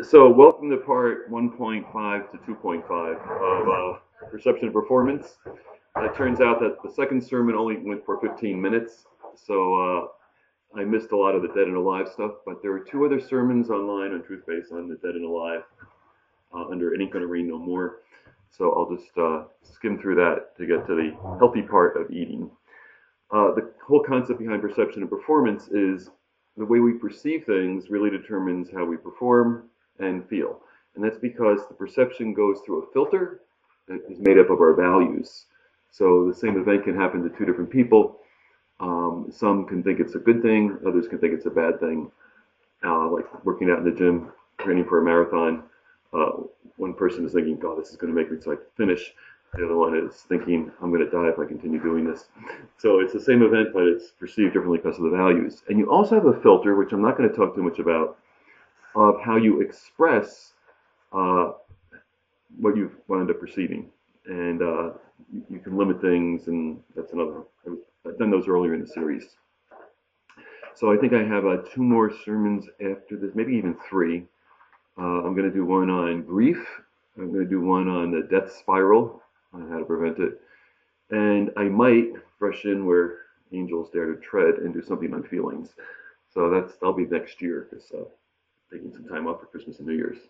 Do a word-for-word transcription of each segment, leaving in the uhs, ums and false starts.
So, welcome to part one point five to two point five of uh, Perception and Performance. Uh, it turns out that the second sermon only went for fifteen minutes, so uh, I missed a lot of the Dead and Alive stuff, but there are two other sermons online on Truthbase on the Dead and Alive uh, under It Ain't Gonna Rain No More. So I'll just uh, skim through that to get to the healthy part of eating. Uh, the whole concept behind perception and performance is the way we perceive things really determines how we perform and feel. And that's because the perception goes through a filter that is made up of our values. So the same event can happen to two different people. Um, some can think it's a good thing, others can think it's a bad thing. Uh, like working out in the gym, training for a marathon. Uh, one person is thinking, God, this is going to make me so I can finish. The other one is thinking, I'm going to die if I continue doing this. So it's the same event, but it's perceived differently because of the values. And you also have a filter, which I'm not going to talk too much about, of how you express uh, what you've wound up perceiving. And uh, you, you can limit things, and that's another. I've done those earlier in the series. So I think I have uh, two more sermons after this, maybe even three. Uh, I'm going to do one on grief. I'm going to do one on the death spiral, on how to prevent it. And I might brush in where angels dare to tread and do something on feelings. So that's that'll be next year, because uh, taking some time off for Christmas and New Year's.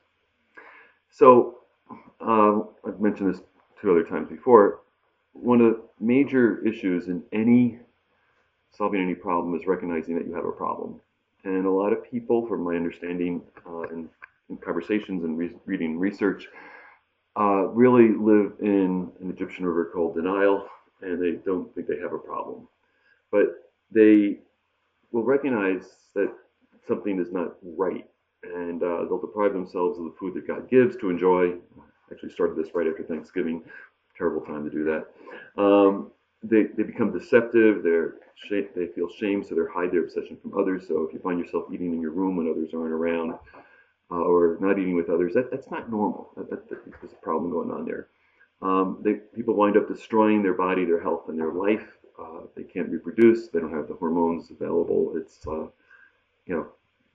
So uh, I've mentioned this two other times before. One of the major issues in any solving any problem is recognizing that you have a problem. And a lot of people, from my understanding uh, in, in conversations and re- reading research, uh, really live in an Egyptian river called denial, and they don't think they have a problem. But they will recognize that something is not right, and uh, they'll deprive themselves of the food that God gives to enjoy. I actually started this right after Thanksgiving. Terrible time to do that. Um, they, they become deceptive. They're they feel shame, so they hide their obsession from others. So if you find yourself eating in your room when others aren't around, uh, or not eating with others, that, that's not normal. That, that, that, there's a problem going on there. Um, they, people wind up destroying their body, their health, and their life. Uh, they can't reproduce. They don't have the hormones available. It's uh, you know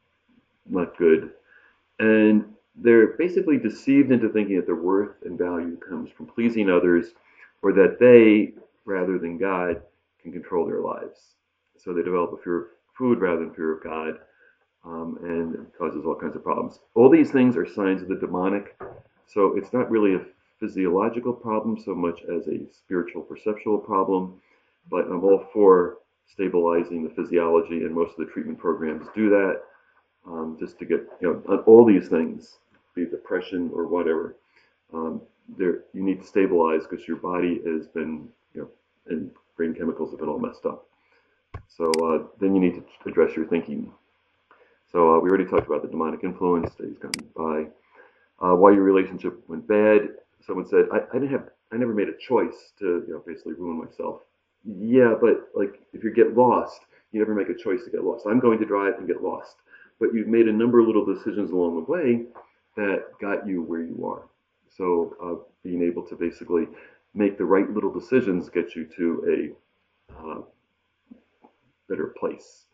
not good, and they're basically deceived into thinking that their worth and value comes from pleasing others, or that they, rather than God, can control their lives. So they develop a fear of food rather than fear of God, um, and it causes all kinds of problems. All these things are signs of the demonic. So it's not really a physiological problem so much as a spiritual perceptual problem, but I'm all for stabilizing the physiology, and most of the treatment programs do that, um, just to get, you know, on all these things, be it depression or whatever, um, there you need to stabilize because your body has been, you know, and brain chemicals have been all messed up. So uh, then you need to address your thinking. So uh, we already talked about the demonic influence that he's gone by. Uh, why your relationship went bad. Someone said, I, I didn't have, I never made a choice to, you know, basically ruin myself. Yeah, but like if you get lost, you never make a choice to get lost. I'm going to drive and get lost, but you've made a number of little decisions along the way that got you where you are. So uh, being able to basically make the right little decisions gets you to a uh, better place.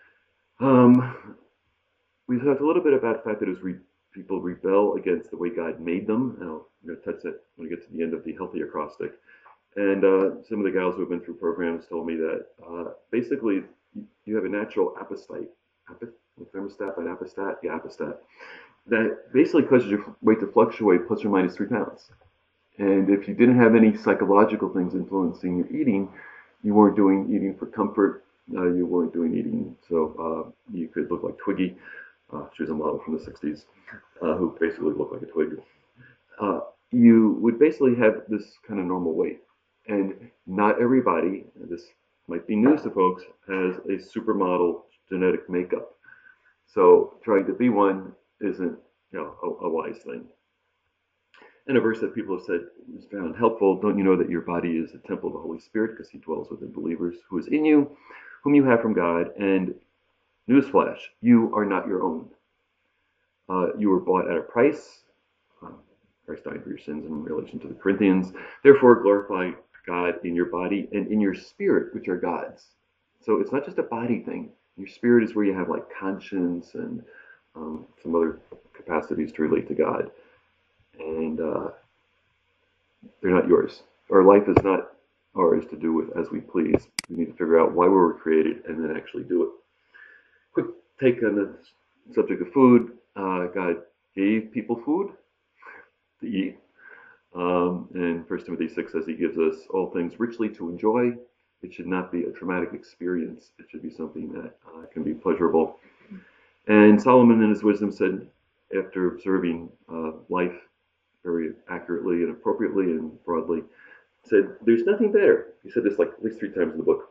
Um, we talked a little bit about the fact that as re- people rebel against the way God made them, and I'll, I'm going to touch that when we get to the end of the healthy acrostic. And uh, some of the gals who have been through programs told me that uh, basically you have a natural apostate, apith, thermostat by apostat, yeah, apostat, that basically causes your weight to fluctuate plus or minus three pounds. And if you didn't have any psychological things influencing your eating, you weren't doing eating for comfort, uh, you weren't doing eating, so uh, you could look like Twiggy. Uh, she was a model from the sixties uh, who basically looked like a twig. Uh, you would basically have this kind of normal weight. And not everybody, this might be news to folks, has a supermodel genetic makeup. So trying to be one isn't, you know, a, a wise thing. And a verse that people have said is found helpful, don't you know that your body is a temple of the Holy Spirit because he dwells within believers, who is in you, whom you have from God, and newsflash, you are not your own. Uh, you were bought at a price. Uh, Christ died for your sins in relation to the Corinthians. Therefore, glorify God in your body and in your spirit, which are God's. So it's not just a body thing. Your spirit is where you have like conscience and um, some other capacities to relate to God, and uh, they're not yours. Our life is not ours to do with as we please. We need to figure out why we were created and then actually do it. Quick take on the subject of food. Uh, God gave people food to eat. Um, and First Timothy six says he gives us all things richly to enjoy. It should not be a traumatic experience. It should be something that uh, can be pleasurable. And Solomon in his wisdom said, after observing uh, life very accurately and appropriately and broadly, said, there's nothing better. He said this like at least three times in the book,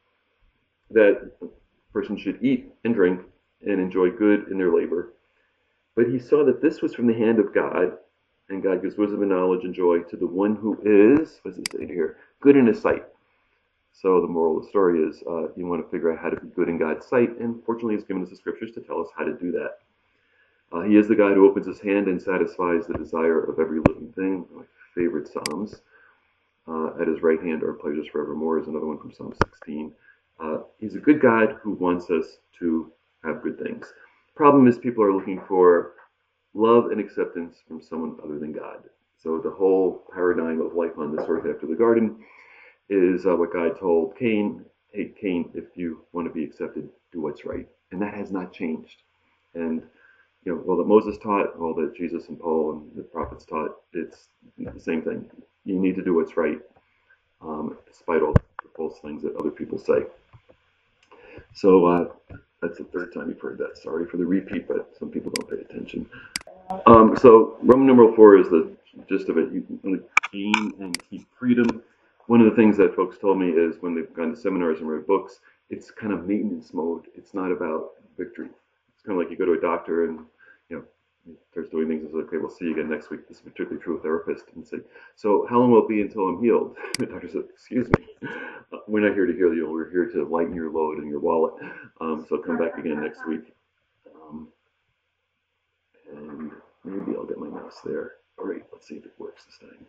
that a person should eat and drink and enjoy good in their labor. But he saw that this was from the hand of God, and God gives wisdom and knowledge and joy to the one who is, what does it say here, good in his sight. So the moral of the story is uh, you want to figure out how to be good in God's sight, and fortunately he's given us the scriptures to tell us how to do that. Uh, he is the God who opens his hand and satisfies the desire of every living thing. My favorite Psalms. Uh, at his right hand are pleasures forevermore is another one from Psalm sixteen. Uh, he's a good God who wants us to have good things. Problem is people are looking for love and acceptance from someone other than God. So the whole paradigm of life on this earth after the garden is uh, what God told Cain. Hey, Cain, if you want to be accepted, do what's right. And that has not changed. And you know, all that Moses taught, all that Jesus and Paul and the prophets taught, it's the same thing. You need to do what's right, um, despite all the false things that other people say. So uh, that's the third time you've heard that. Sorry for the repeat, but some people don't pay attention. Um, so Roman numeral four is the gist of it. You want to gain and keep freedom. One of the things that folks told me is when they've gone to seminars and read books, it's kind of maintenance mode. It's not about victory. It's kind of like you go to a doctor and, you know, he starts doing things and says, okay, we'll see you again next week. This is particularly true with therapists. And say, so how long will it be until I'm healed? The doctor says, excuse me, we're not here to heal you. We're here to lighten your load in your wallet. Um, so come back again next week. Um, and maybe I'll get my mouse there. All right, let's see if it works this time.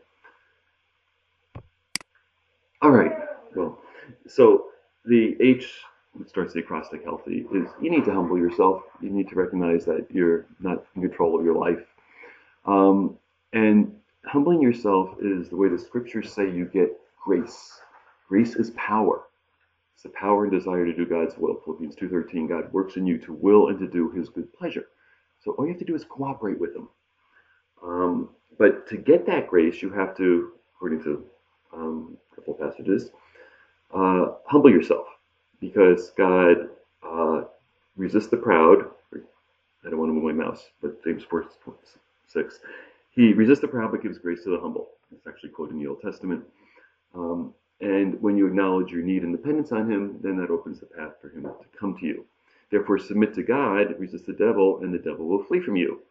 All right, well, so the H, which starts the acrostic healthy, is you need to humble yourself. You need to recognize that you're not in control of your life. Um, and humbling yourself is the way the scriptures say you get grace. Grace is power. It's the power and desire to do God's will. Philippians two thirteen, God works in you to will and to do his good pleasure. So all you have to do is cooperate with him. Um, but to get that grace, you have to, according to um, a couple of passages, uh, humble yourself, because God uh, resists the proud. I don't want to move my mouse, but James four six, he resists the proud but gives grace to the humble. It's actually quoted in the Old Testament. Um, and when you acknowledge your need and dependence on him, then that opens the path for him to come to you. Therefore, submit to God, resist the devil, and the devil will flee from you.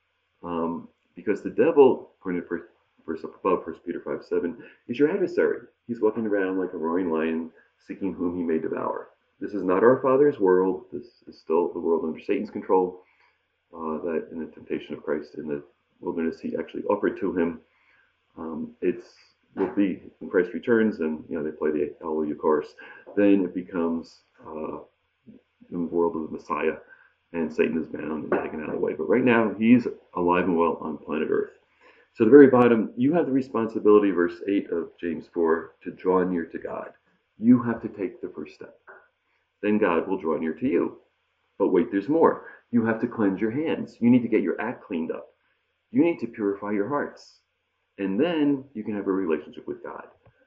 Um, because the devil, according to first verse up above, First Peter five seven, is your adversary. He's walking around like a roaring lion, seeking whom he may devour. This is not our Father's world. This is still the world under Satan's control. Uh, that in the temptation of Christ in the wilderness, he actually offered to him. Um, it's will be when Christ returns, and you know they play the Hallelujah chorus. Then it becomes uh, the world of the Messiah, and Satan is bound and taken out of the way. But right now, he's alive and well on planet Earth. So at the very bottom, you have the responsibility, verse eight of James four, to draw near to God. You have to take the first step. Then God will draw near to you. But wait, there's more. You have to cleanse your hands. You need to get your act cleaned up. You need to purify your hearts. And then you can have a relationship with God.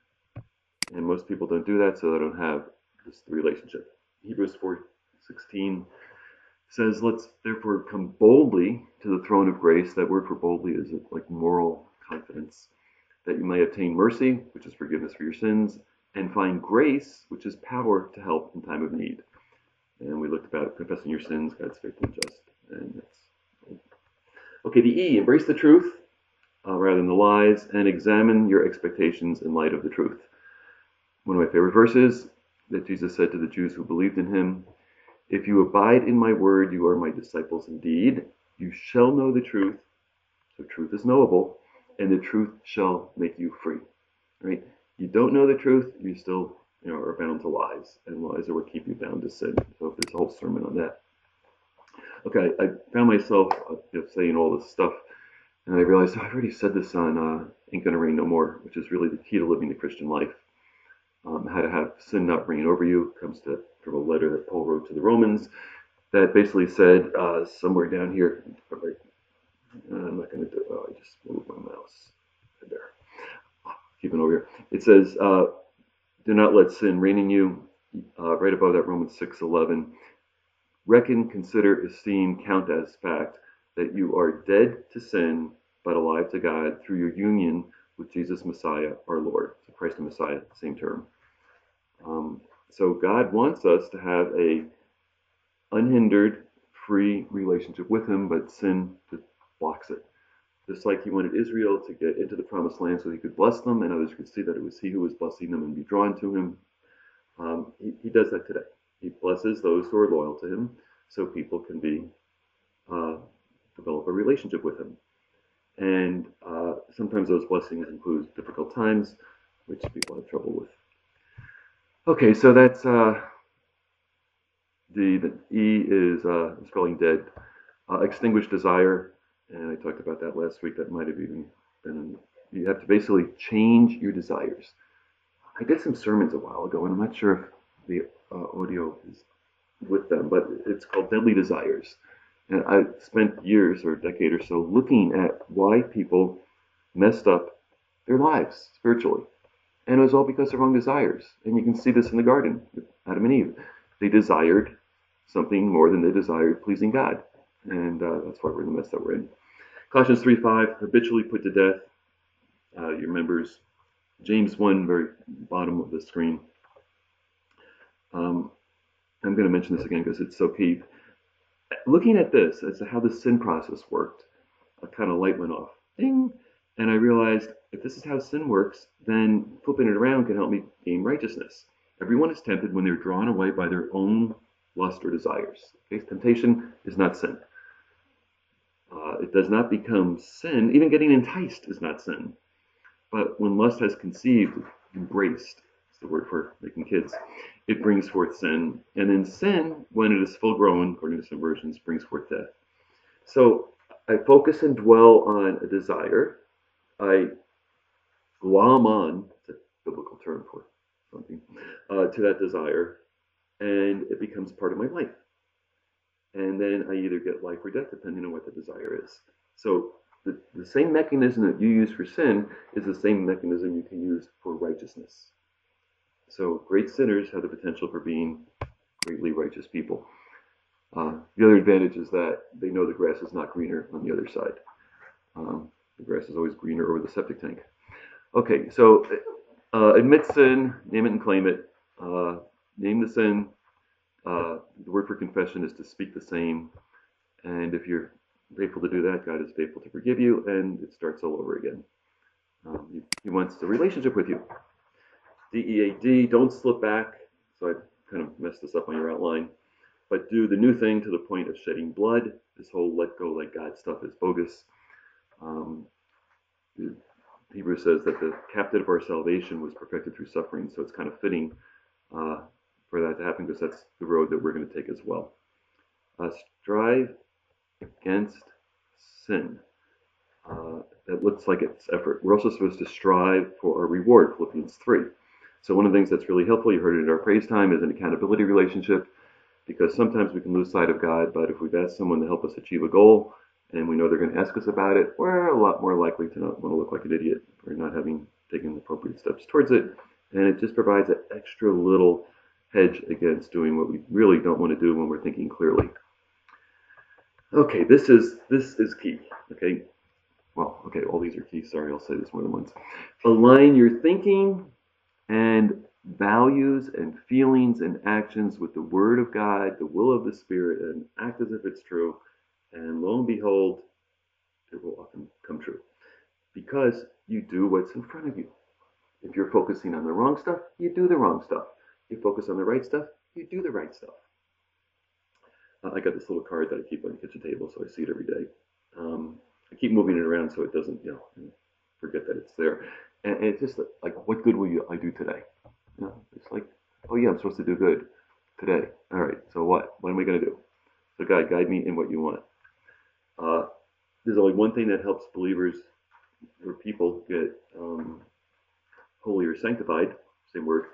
And most people don't do that, so they don't have this relationship. Hebrews four sixteen says, let's therefore come boldly to the throne of grace. That word for boldly is like moral confidence, that you may obtain mercy, which is forgiveness for your sins, and find grace, which is power to help in time of need. And we looked about confessing your sins, God's faithful and just. And that's okay. The E, embrace the truth uh, rather than the lies, and examine your expectations in light of the truth. One of my favorite verses that Jesus said to the Jews who believed in him, if you abide in my word, you are my disciples indeed. You shall know the truth. So truth is knowable, and the truth shall make you free. Right? You don't know the truth, you still you know, are bound to lies, and lies are what keep you bound to sin. So there's a whole sermon on that. Okay, I found myself uh, you know, saying all this stuff, and I realized oh, I've already said this on uh, Ain't Gonna Rain No More, which is really the key to living the Christian life. Um, how to have sin not reign over you comes to, from a letter that Paul wrote to the Romans that basically said uh, somewhere down here, right, uh, I'm not going to do oh, I just moved my mouse. There. Keep it over here. It says, uh, do not let sin reign in you. Uh, right above that, Romans six eleven. Reckon, consider, esteem, count as fact that you are dead to sin, but alive to God through your union with Jesus Messiah, our Lord. So Christ and Messiah, same term. Um, so God wants us to have a unhindered, free relationship with Him, but sin just blocks it. Just like He wanted Israel to get into the promised land so He could bless them and others could see that it was He who was blessing them and be drawn to Him. Um, he, he does that today. He blesses those who are loyal to Him so people can be uh, develop a relationship with Him. And uh, sometimes those blessings include difficult times, which people have trouble with. Okay, so that's uh, the, the E is uh, spelling dead. Uh, extinguished desire, and I talked about that last week. That might have even been, you have to basically change your desires. I did some sermons a while ago, and I'm not sure if the uh, audio is with them, but it's called Deadly Desires. And I spent years or a decade or so looking at why people messed up their lives spiritually. And it was all because of wrong desires. And you can see this in the garden with Adam and Eve. They desired something more than they desired pleasing God. And uh, that's why we're in the mess that we're in. Colossians three five, habitually put to death uh, your members. James one, very bottom of the screen. Um, I'm going to mention this again because it's so key. Looking at this as to how the sin process worked, a kind of light went off. Ding! And I realized if this is how sin works, then flipping it around can help me gain righteousness. Everyone is tempted when they're drawn away by their own lust or desires. Okay? Temptation is not sin. Uh, it does not become sin. Even getting enticed is not sin. But when lust has conceived, embraced, is the word for making kids, it brings forth sin. And then sin, when it is full grown, according to some versions, brings forth death. So I focus and dwell on a desire. I glom on, it's a biblical term for something, uh, to that desire, and it becomes part of my life. And then I either get life or death, depending on what the desire is. So the, the same mechanism that you use for sin is the same mechanism you can use for righteousness. So great sinners have the potential for being greatly righteous people. Uh, the other advantage is that they know the grass is not greener on the other side. Um, the grass is always greener over the septic tank. Okay, so uh, admit sin, name it and claim it. Uh, name the sin. Uh, the word for confession is to speak the same. And if you're faithful to do that, God is faithful to forgive you, and it starts all over again. Um, he, he wants a relationship with you. D E A D, don't slip back. So I kind of messed this up on your outline. But do the new thing to the point of shedding blood. This whole let go, let God stuff is bogus. Um, Hebrews says that the captain of our salvation was perfected through suffering, so it's kind of fitting uh, for that to happen because that's the road that we're going to take as well. Uh, strive against sin. Uh, that looks like it's effort. We're also supposed to strive for a reward, Philippians three. So one of the things that's really helpful, you heard it in our praise time, is an accountability relationship, because sometimes we can lose sight of God, but if we've asked someone to help us achieve a goal, and we know they're going to ask us about it, we're a lot more likely to not want to look like an idiot for not having taken appropriate steps towards it. And it just provides an extra little hedge against doing what we really don't want to do when we're thinking clearly. Okay, this is this is key. Okay, well, okay, all these are key. Sorry, I'll say this more than once. Align your thinking and values and feelings and actions with the Word of God, the will of the Spirit, and act as if it's true. And lo and behold, it will often come true. Because you do what's in front of you. If you're focusing on the wrong stuff, you do the wrong stuff. You focus on the right stuff, you do the right stuff. Uh, I got this little card that I keep on the kitchen table, so I see it every day. Um, I keep moving it around so it doesn't, you know, forget that it's there. And, and it's just like, what good will you, I do today? You know, it's like, oh yeah, I'm supposed to do good today. All right, so what? What am I going to do? So God, guide me in what you want. Uh, there's only one thing that helps believers or people get um, holy or sanctified, same word,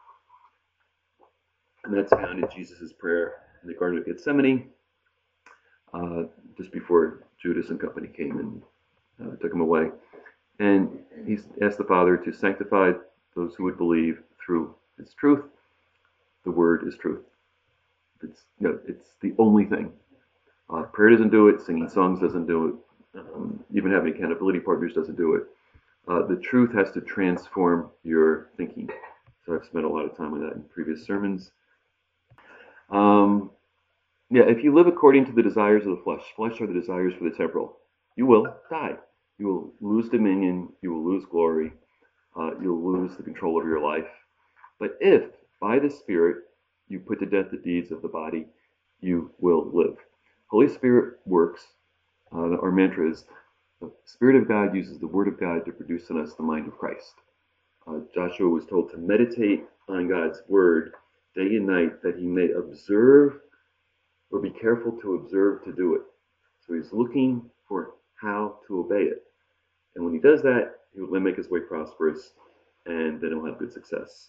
and that's found in Jesus' prayer in the Garden of Gethsemane, uh, just before Judas and company came and uh, took him away. And he asked the Father to sanctify those who would believe through His truth. The Word is truth. It's, you know, it's the only thing. Uh, prayer doesn't do it. Singing songs doesn't do it. Um, even having accountability partners doesn't do it. Uh, the truth has to transform your thinking. So I've spent a lot of time on that in previous sermons. Um, yeah, if you live according to the desires of the flesh, flesh are the desires for the temporal, you will die. You will lose dominion. You will lose glory. Uh, you'll lose the control of your life. But if, by the Spirit, you put to death the deeds of the body, you will live. Holy Spirit works. Uh, our mantra is, the Spirit of God uses the Word of God to produce in us the mind of Christ. Uh, Joshua was told to meditate on God's Word day and night, that he may observe or be careful to observe to do it. So he's looking for how to obey it. And when he does that, he will then make his way prosperous, and then he'll have good success.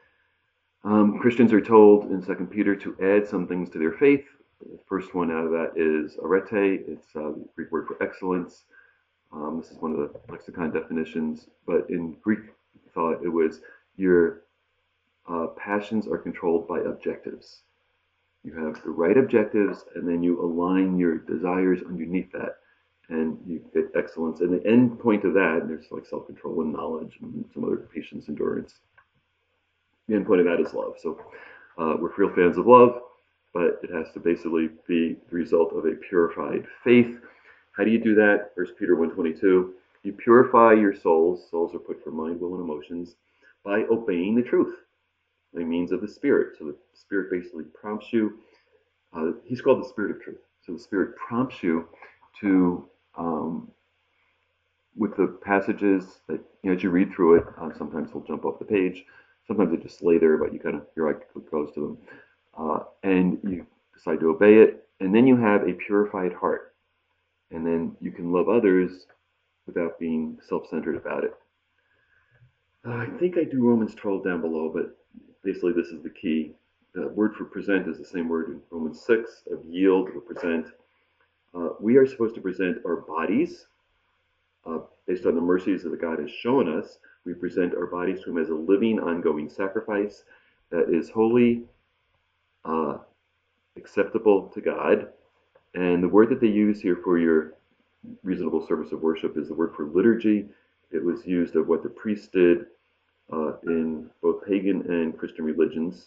Um, Christians are told in Second Peter to add some things to their faith. The first one out of that is arete. It's uh, the Greek word for excellence. Um, this is one of the lexicon definitions, but in Greek thought, it was your uh, passions are controlled by objectives. You have the right objectives, and then you align your desires underneath that, and you get excellence. And the end point of that, there's like self-control and knowledge and some other patience, endurance. The end point of that is love. So uh, we're real fans of love, but it has to basically be the result of a purified faith. How do you do that? First Peter one twenty-two. You purify your souls. Souls are put for mind, will, and emotions by obeying the truth by means of the Spirit. So the Spirit basically prompts you. Uh, he's called the Spirit of truth. So the Spirit prompts you to, um, with the passages that, you know, as you read through it, uh, sometimes they'll jump off the page. Sometimes they just lay there, but you kind of, your eye goes to them. Uh, and you decide to obey it. And then you have a purified heart. And then you can love others without being self-centered about it. Uh, I think I do Romans twelve down below, but basically this is the key. The word for present is the same word in Romans six, of yield or present. Uh, we are supposed to present our bodies uh, based on the mercies that God has shown us. We present our bodies to Him as a living, ongoing sacrifice that is holy, uh, acceptable to God. And the word that they use here for your reasonable service of worship is the word for liturgy. It was used of what the priests did uh, in both pagan and Christian religions.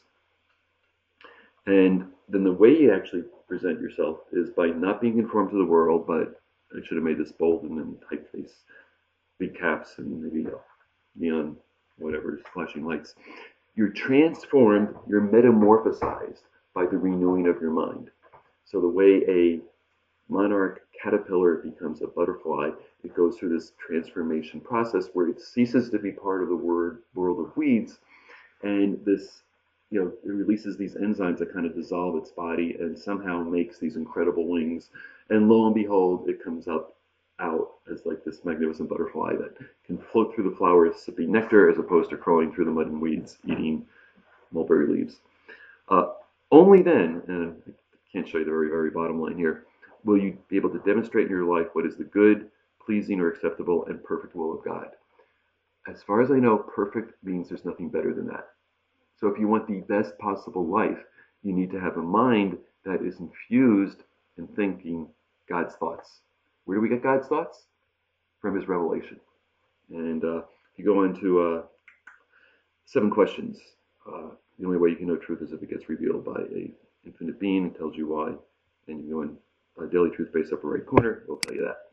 And then the way you actually present yourself is by not being conformed to the world, but I should have made this bold and then typeface, big caps and maybe neon, whatever, flashing lights. You're transformed, you're metamorphosized by the renewing of your mind. So the way a monarch caterpillar becomes a butterfly, it goes through this transformation process where it ceases to be part of the word, world of weeds, and this, you know, it releases these enzymes that kind of dissolve its body and somehow makes these incredible wings. And lo and behold, it comes up out as like this magnificent butterfly that can float through the flowers, sipping nectar, as opposed to crawling through the mud and weeds, eating mulberry leaves. Uh, only then, and I can't show you the very, very bottom line here, will you be able to demonstrate in your life what is the good, pleasing, or acceptable and perfect will of God. As far as I know, perfect means there's nothing better than that. So if you want the best possible life, you need to have a mind that is infused in thinking God's thoughts. Where do we get God's thoughts? From His revelation. And uh, if you go into uh, seven questions, uh, the only way you can know truth is if it gets revealed by a infinite being and tells you why. And you go in uh, Daily Truth Base upper right corner, it'll tell you that.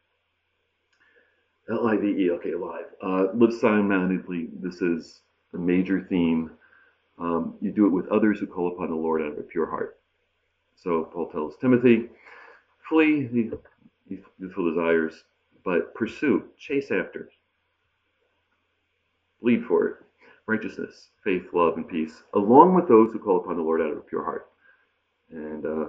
L I V E, okay, alive. Uh, live silent-mindedly. This is a major theme. Um, you do it with others who call upon the Lord out of a pure heart. So Paul tells Timothy, flee the youthful desires, but pursue, chase after, bleed for it, righteousness, faith, love, and peace, along with those who call upon the Lord out of a pure heart. And uh,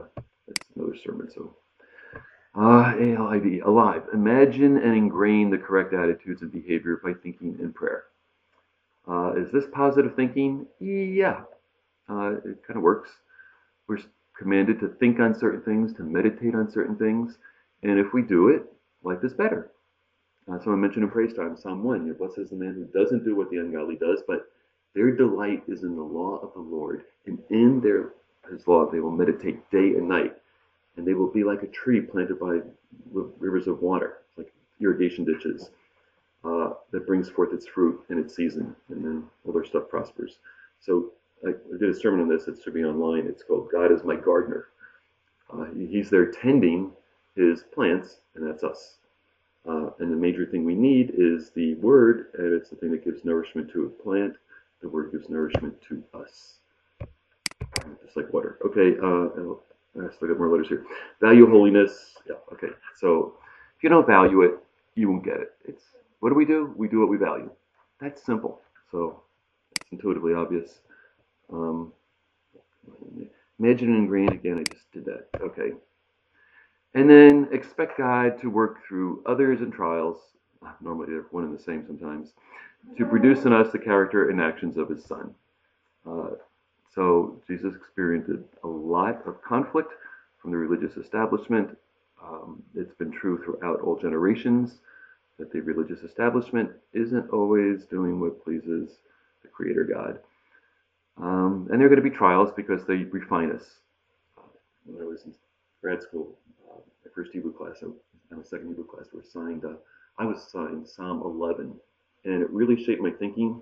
that's another sermon. So, uh, A L I V, alive. Imagine and ingrain the correct attitudes and behavior by thinking in prayer. Uh, is this positive thinking? Yeah, uh, it kind of works. We're commanded to think on certain things, to meditate on certain things, and if we do it, life is better. Uh, someone mentioned in praise time, Psalm one, blessed is the man who doesn't do what the ungodly does, but their delight is in the law of the Lord, and in their his law they will meditate day and night, and they will be like a tree planted by rivers of water, like irrigation ditches, uh, that brings forth its fruit in its season, and then all their stuff prospers. So I, I did a sermon on this. It should be online. It's called God is My Gardener. Uh, he's there tending his plants, and that's us. Uh, and the major thing we need is the word, and it's the thing that gives nourishment to a plant. The word gives nourishment to us, just like water. Okay, uh, I still got more letters here. Value holiness. Yeah, okay. So if you don't value it, you won't get it. It's what do we do? We do what we value. That's simple. So it's intuitively obvious. Um, imagine and ingrain again. I just did that. Okay. And then expect God to work through others and trials, normally they're one and the same sometimes, to produce in us the character and actions of his son. Uh, so Jesus experienced a lot of conflict from the religious establishment. Um, it's been true throughout all generations that the religious establishment isn't always doing what pleases the Creator God. Um, and there are going to be trials because they refine us. Uh, when I was in grad school, uh, my first Hebrew class, and my second Hebrew class were assigned, uh, I was assigned Psalm eleven, and it really shaped my thinking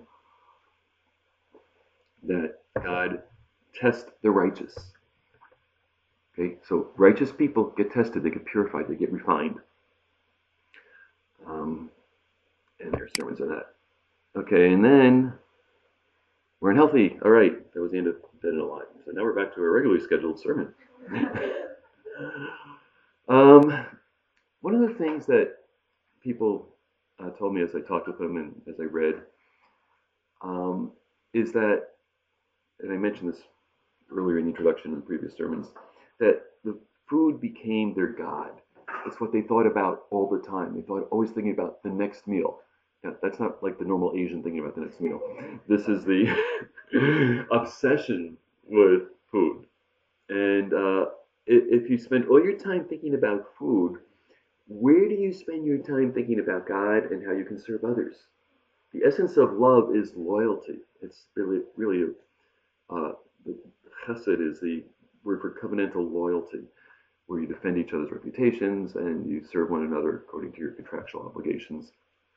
that God tests the righteous. Okay, so righteous people get tested, they get purified, they get refined. Um, and there's sermons on that. Okay, and then we're unhealthy. All right, that was the end of Dead and Alive. So now we're back to a regularly scheduled sermon. um, one of the things that people uh, told me as I talked with them and as I read um, is that, and I mentioned this earlier in the introduction in previous sermons, that the food became their God. It's what they thought about all the time. They thought always thinking about the next meal. Yeah, that's not like the normal Asian thinking about the next meal. This is the obsession with food. And uh, if you spend all your time thinking about food, where do you spend your time thinking about God and how you can serve others? The essence of love is loyalty. It's really, really, uh, the chesed is the word for covenantal loyalty, where you defend each other's reputations and you serve one another according to your contractual obligations.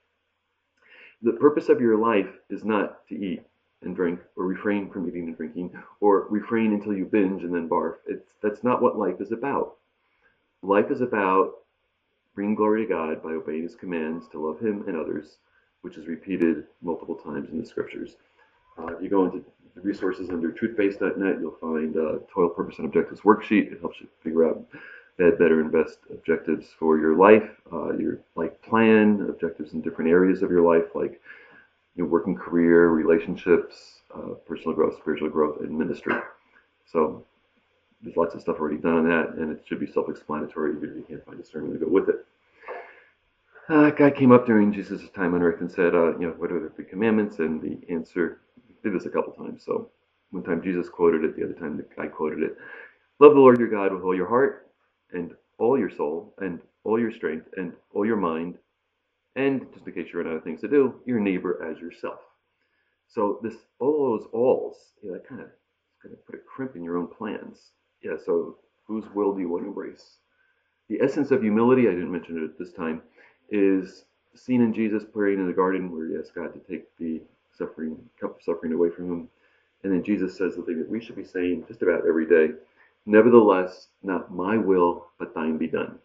The purpose of your life is not to eat and drink, or refrain from eating and drinking, or refrain until you binge and then barf. It's, that's not what life is about. Life is about bringing glory to God by obeying his commands to love him and others, which is repeated multiple times in the scriptures. Uh, if you go into the resources under truthbase dot net, you'll find a toil, purpose, and objectives worksheet. It helps you figure out bad, better, and best objectives for your life, uh, your life plan, objectives in different areas of your life, like your working career, relationships, uh, personal growth, spiritual growth, and ministry. So there's lots of stuff already done on that, and it should be self-explanatory, even if you can't find a sermon to go with it. Uh, a guy came up during Jesus' time on earth and said, uh, you know, what are the three commandments? And the answer, did this a couple times. So one time Jesus quoted it, the other time the guy quoted it. Love the Lord your God with all your heart and all your soul and all your strength and all your mind. And just in case you run out of things to do, your neighbor as yourself. So this, all those alls, yeah, that kind of kind of put a crimp in your own plans. Yeah, so whose will do you want to embrace? The essence of humility, I didn't mention it at this time, is seen in Jesus praying in the garden where he asked God to take the suffering, cup of suffering away from him. And then Jesus says the thing that we should be saying just about every day, nevertheless, not my will, but thine be done.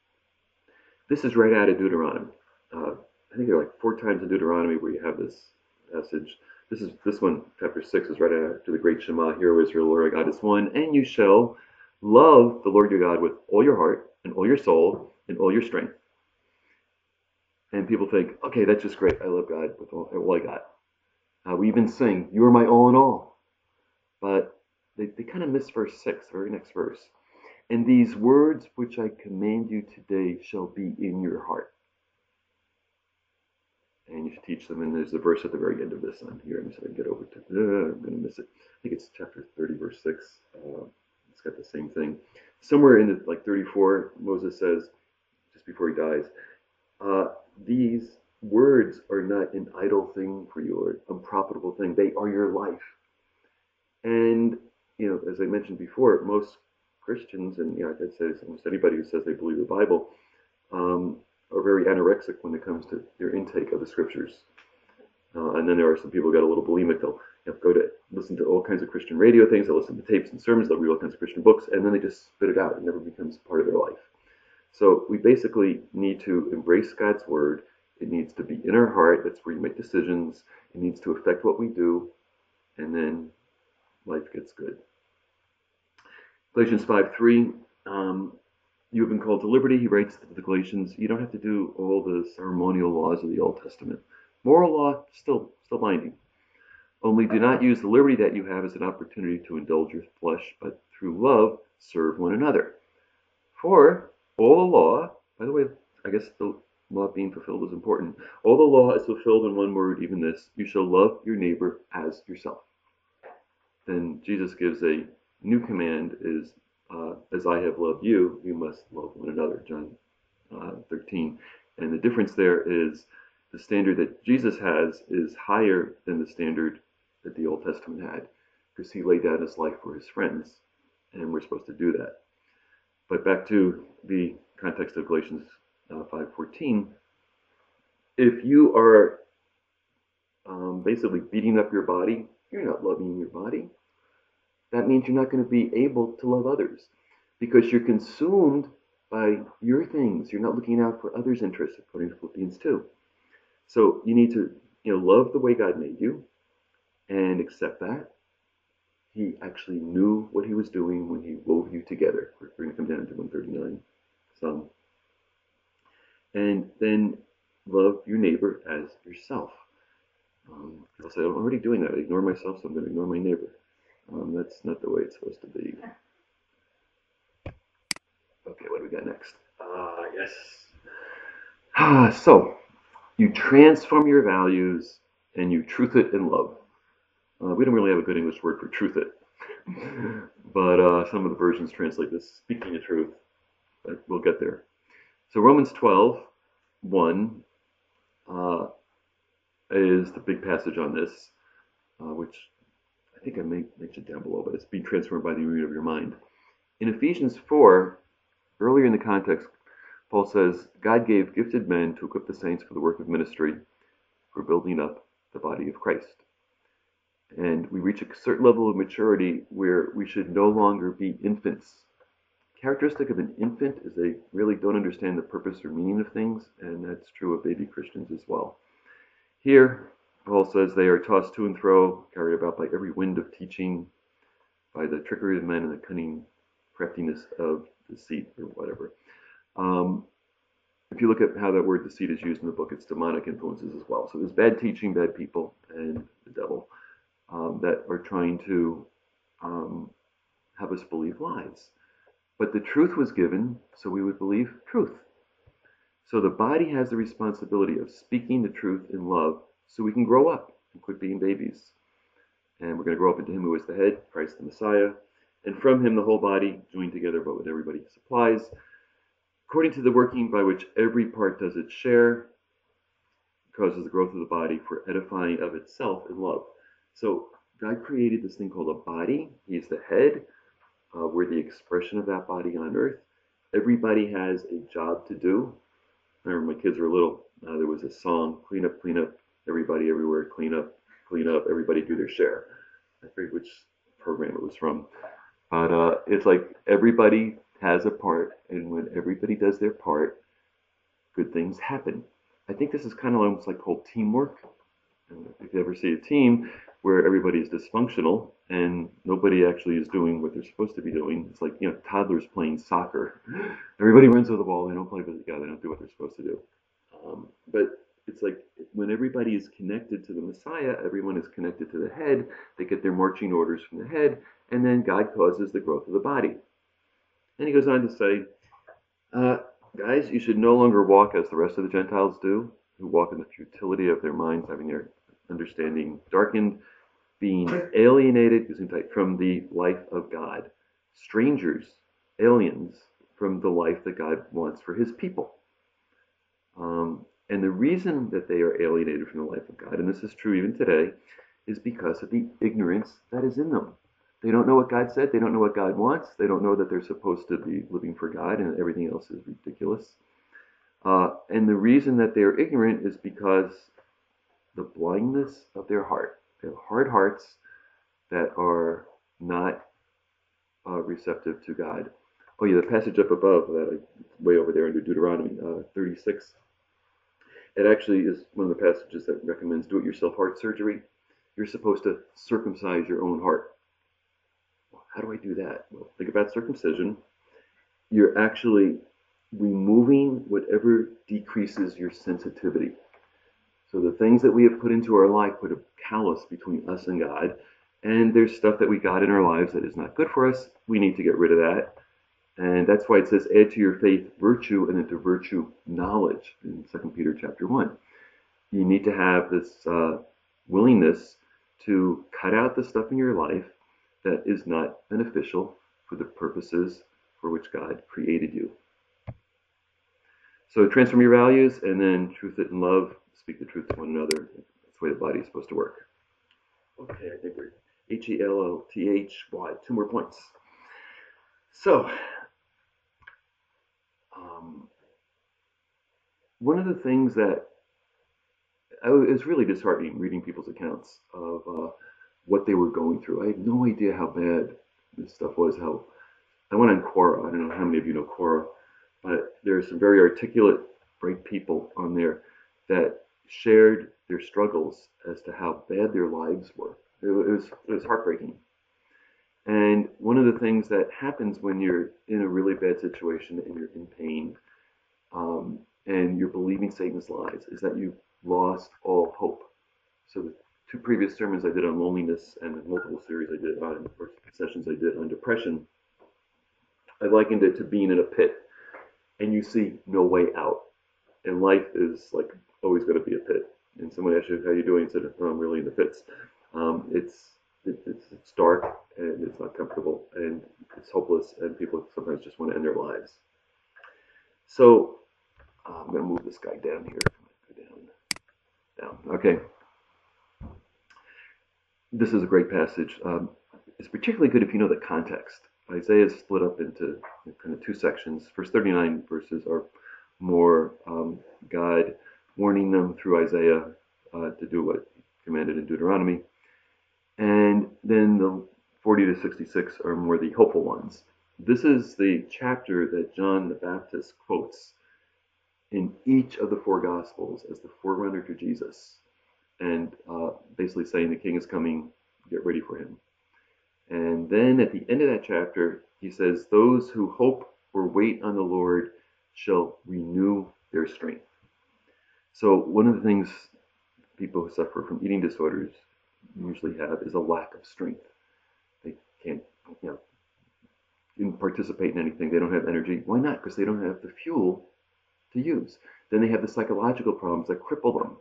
This is right out of Deuteronomy. Uh, I think there are like four times in Deuteronomy where you have this passage. This is this one, chapter six, is right after the great Shema, Hear, O Israel, Lord our God is one, and you shall love the Lord your God with all your heart and all your soul and all your strength. And people think, okay, that's just great. I love God with all, all I got. Uh, we even sing, you are my all in all. But they, they kind of miss verse six, the very next verse. And these words which I command you today shall be in your heart. And you should teach them. And there's the verse at the very end of this on here. I'm just going to get over to, uh, I'm going to miss it. I think it's chapter thirty, verse six. Uh, it's got the same thing. Somewhere in the, like thirty-four, Moses says, just before he dies, uh, these words are not an idle thing for you or unprofitable thing. They are your life. And, you know, as I mentioned before, most Christians, and you know, I'd say almost anybody who says they believe the Bible, um, are very anorexic when it comes to their intake of the scriptures. Uh, and then there are some people who got a little bulimic. They'll you know, go to listen to all kinds of Christian radio things. They'll listen to tapes and sermons. They'll read all kinds of Christian books, and then they just spit it out. It never becomes part of their life. So we basically need to embrace God's word. It needs to be in our heart. That's where you make decisions. It needs to affect what we do, and then life gets good. Galatians five three, um, you have been called to liberty. He writes to the Galatians, you don't have to do all the ceremonial laws of the Old Testament. Moral law, still, still binding. Only do not use the liberty that you have as an opportunity to indulge your flesh, but through love serve one another. For all the law, by the way, I guess the law being fulfilled is important. All the law is fulfilled in one word, even this, you shall love your neighbor as yourself. Then Jesus gives a new command is, uh, as I have loved you, you must love one another, John uh, thirteen. And the difference there is the standard that Jesus has is higher than the standard that the Old Testament had, because he laid down his life for his friends, and we're supposed to do that. But back to the context of Galatians uh, five fourteen, if you are um, basically beating up your body, you're not loving your body. That means you're not going to be able to love others because you're consumed by your things. You're not looking out for others' interests, according to Philippians two. So you need to, you know, love the way God made you and accept that. He actually knew what he was doing when he wove you together. We're going to come down to one thirty-nine. Some. And then love your neighbor as yourself. Um, I'll say, I'm already doing that. I ignore myself, so I'm going to ignore my neighbor. Um, that's not the way it's supposed to be. Okay, what do we got next? Ah, uh, yes. Ah, so, you transform your values and you truth it in love. Uh, we don't really have a good English word for truth it. But uh, some of the versions translate this speaking the truth. But we'll get there. So Romans twelve, one uh, is the big passage on this, uh, which I think I may mention down below, but it's being transformed by the renewing of your mind. In Ephesians four, earlier in the context, Paul says, God gave gifted men to equip the saints for the work of ministry, for building up the body of Christ. And we reach a certain level of maturity where we should no longer be infants. Characteristic of an infant is they really don't understand the purpose or meaning of things, and that's true of baby Christians as well. Here, Paul says they are tossed to and fro, carried about by every wind of teaching, by the trickery of men and the cunning craftiness of deceit, or whatever. Um, if you look at how that word deceit is used in the book, it's demonic influences as well. So there's bad teaching, bad people, and the devil um, that are trying to um, have us believe lies. But the truth was given so we would believe truth. So the body has the responsibility of speaking the truth in love so we can grow up and quit being babies. And we're going to grow up into him who is the head, Christ the Messiah. And from him the whole body, joined together but with everybody supplies, according to the working by which every part does its share, causes the growth of the body for edifying of itself in love. So God created this thing called a body. He's the head. Uh, we're the expression of that body on earth. Everybody has a job to do. I remember my kids were little. Uh, there was a song, clean up, clean up, everybody everywhere, clean up, clean up, everybody do their share. I forget which program it was from. But uh, it's like everybody has a part, and when everybody does their part, good things happen. I think this is kind of almost like called teamwork. If you ever see a team where everybody is dysfunctional and nobody actually is doing what they're supposed to be doing, it's like, you know, toddlers playing soccer. Everybody runs with the ball, they don't play with it together, they don't do what they're supposed to do. Um, but it's like when everybody is connected to the Messiah, everyone is connected to the head, they get their marching orders from the head, and then God causes the growth of the body. And he goes on to say, uh, guys, you should no longer walk as the rest of the Gentiles do, who walk in the futility of their minds, having their understanding darkened, being alienated, using type, from the life of God, strangers, aliens from the life that God wants for his people. Um, and the reason that they are alienated from the life of God, and this is true even today, is because of the ignorance that is in them. They don't know what God said. They don't know what God wants. They don't know that they're supposed to be living for God, and everything else is ridiculous. Uh, and the reason that they're ignorant is because the blindness of their heart. They have hard hearts that are not uh, receptive to God. Oh yeah, the passage up above, uh, way over there under Deuteronomy uh, thirty-six, it actually is one of the passages that recommends do-it-yourself heart surgery. You're supposed to circumcise your own heart. Well, how do I do that? Well, think about circumcision. You're actually removing whatever decreases your sensitivity. So the things that we have put into our life put a callus between us and God, and there's stuff that we got in our lives that is not good for us. We need to get rid of that. And that's why it says, add to your faith virtue, and then to virtue knowledge in Second Peter chapter one. You need to have this uh, willingness to cut out the stuff in your life that is not beneficial for the purposes for which God created you. So transform your values, and then truth it in love, speak the truth to one another. That's the way the body is supposed to work. Okay, I think we're H E L O T H Y, two more points. So, um, one of the things that I, it was really disheartening reading people's accounts of uh, what they were going through. I had no idea how bad this stuff was. How I went on Quora. I don't know how many of you know Quora, but there's some very articulate, bright people on there that shared their struggles as to how bad their lives were. It was, it was heartbreaking. And one of the things that happens when you're in a really bad situation and you're in pain, um, and you're believing Satan's lies, is that you've lost all hope. So the two previous sermons I did on loneliness and the multiple series I did on, or sessions I did on depression, I likened it to being in a pit and you see no way out. And life is like always going to be a pit. And someone asks you, how are you doing? I said, oh, I'm really in the pits. Um, it's, it, it's, it's dark and it's not comfortable and it's hopeless, and people sometimes just want to end their lives. So uh, I'm going to move this guy down here. Go down, down. Okay. This is a great passage. Um, it's particularly good if you know the context. Isaiah is split up into kind of two sections. Verse thirty-nine verses are more um, God warning them through Isaiah uh, to do what he commanded in Deuteronomy. And then the forty to sixty-six are more the hopeful ones. This is the chapter that John the Baptist quotes in each of the four Gospels as the forerunner to Jesus, and uh, basically saying the king is coming, get ready for him. And then at the end of that chapter, he says, those who hope or wait on the Lord shall renew their strength. So one of the things people who suffer from eating disorders usually have is a lack of strength. They can't, you know, can participate in anything. They don't have energy. Why not? Because they don't have the fuel to use. Then they have the psychological problems that cripple them.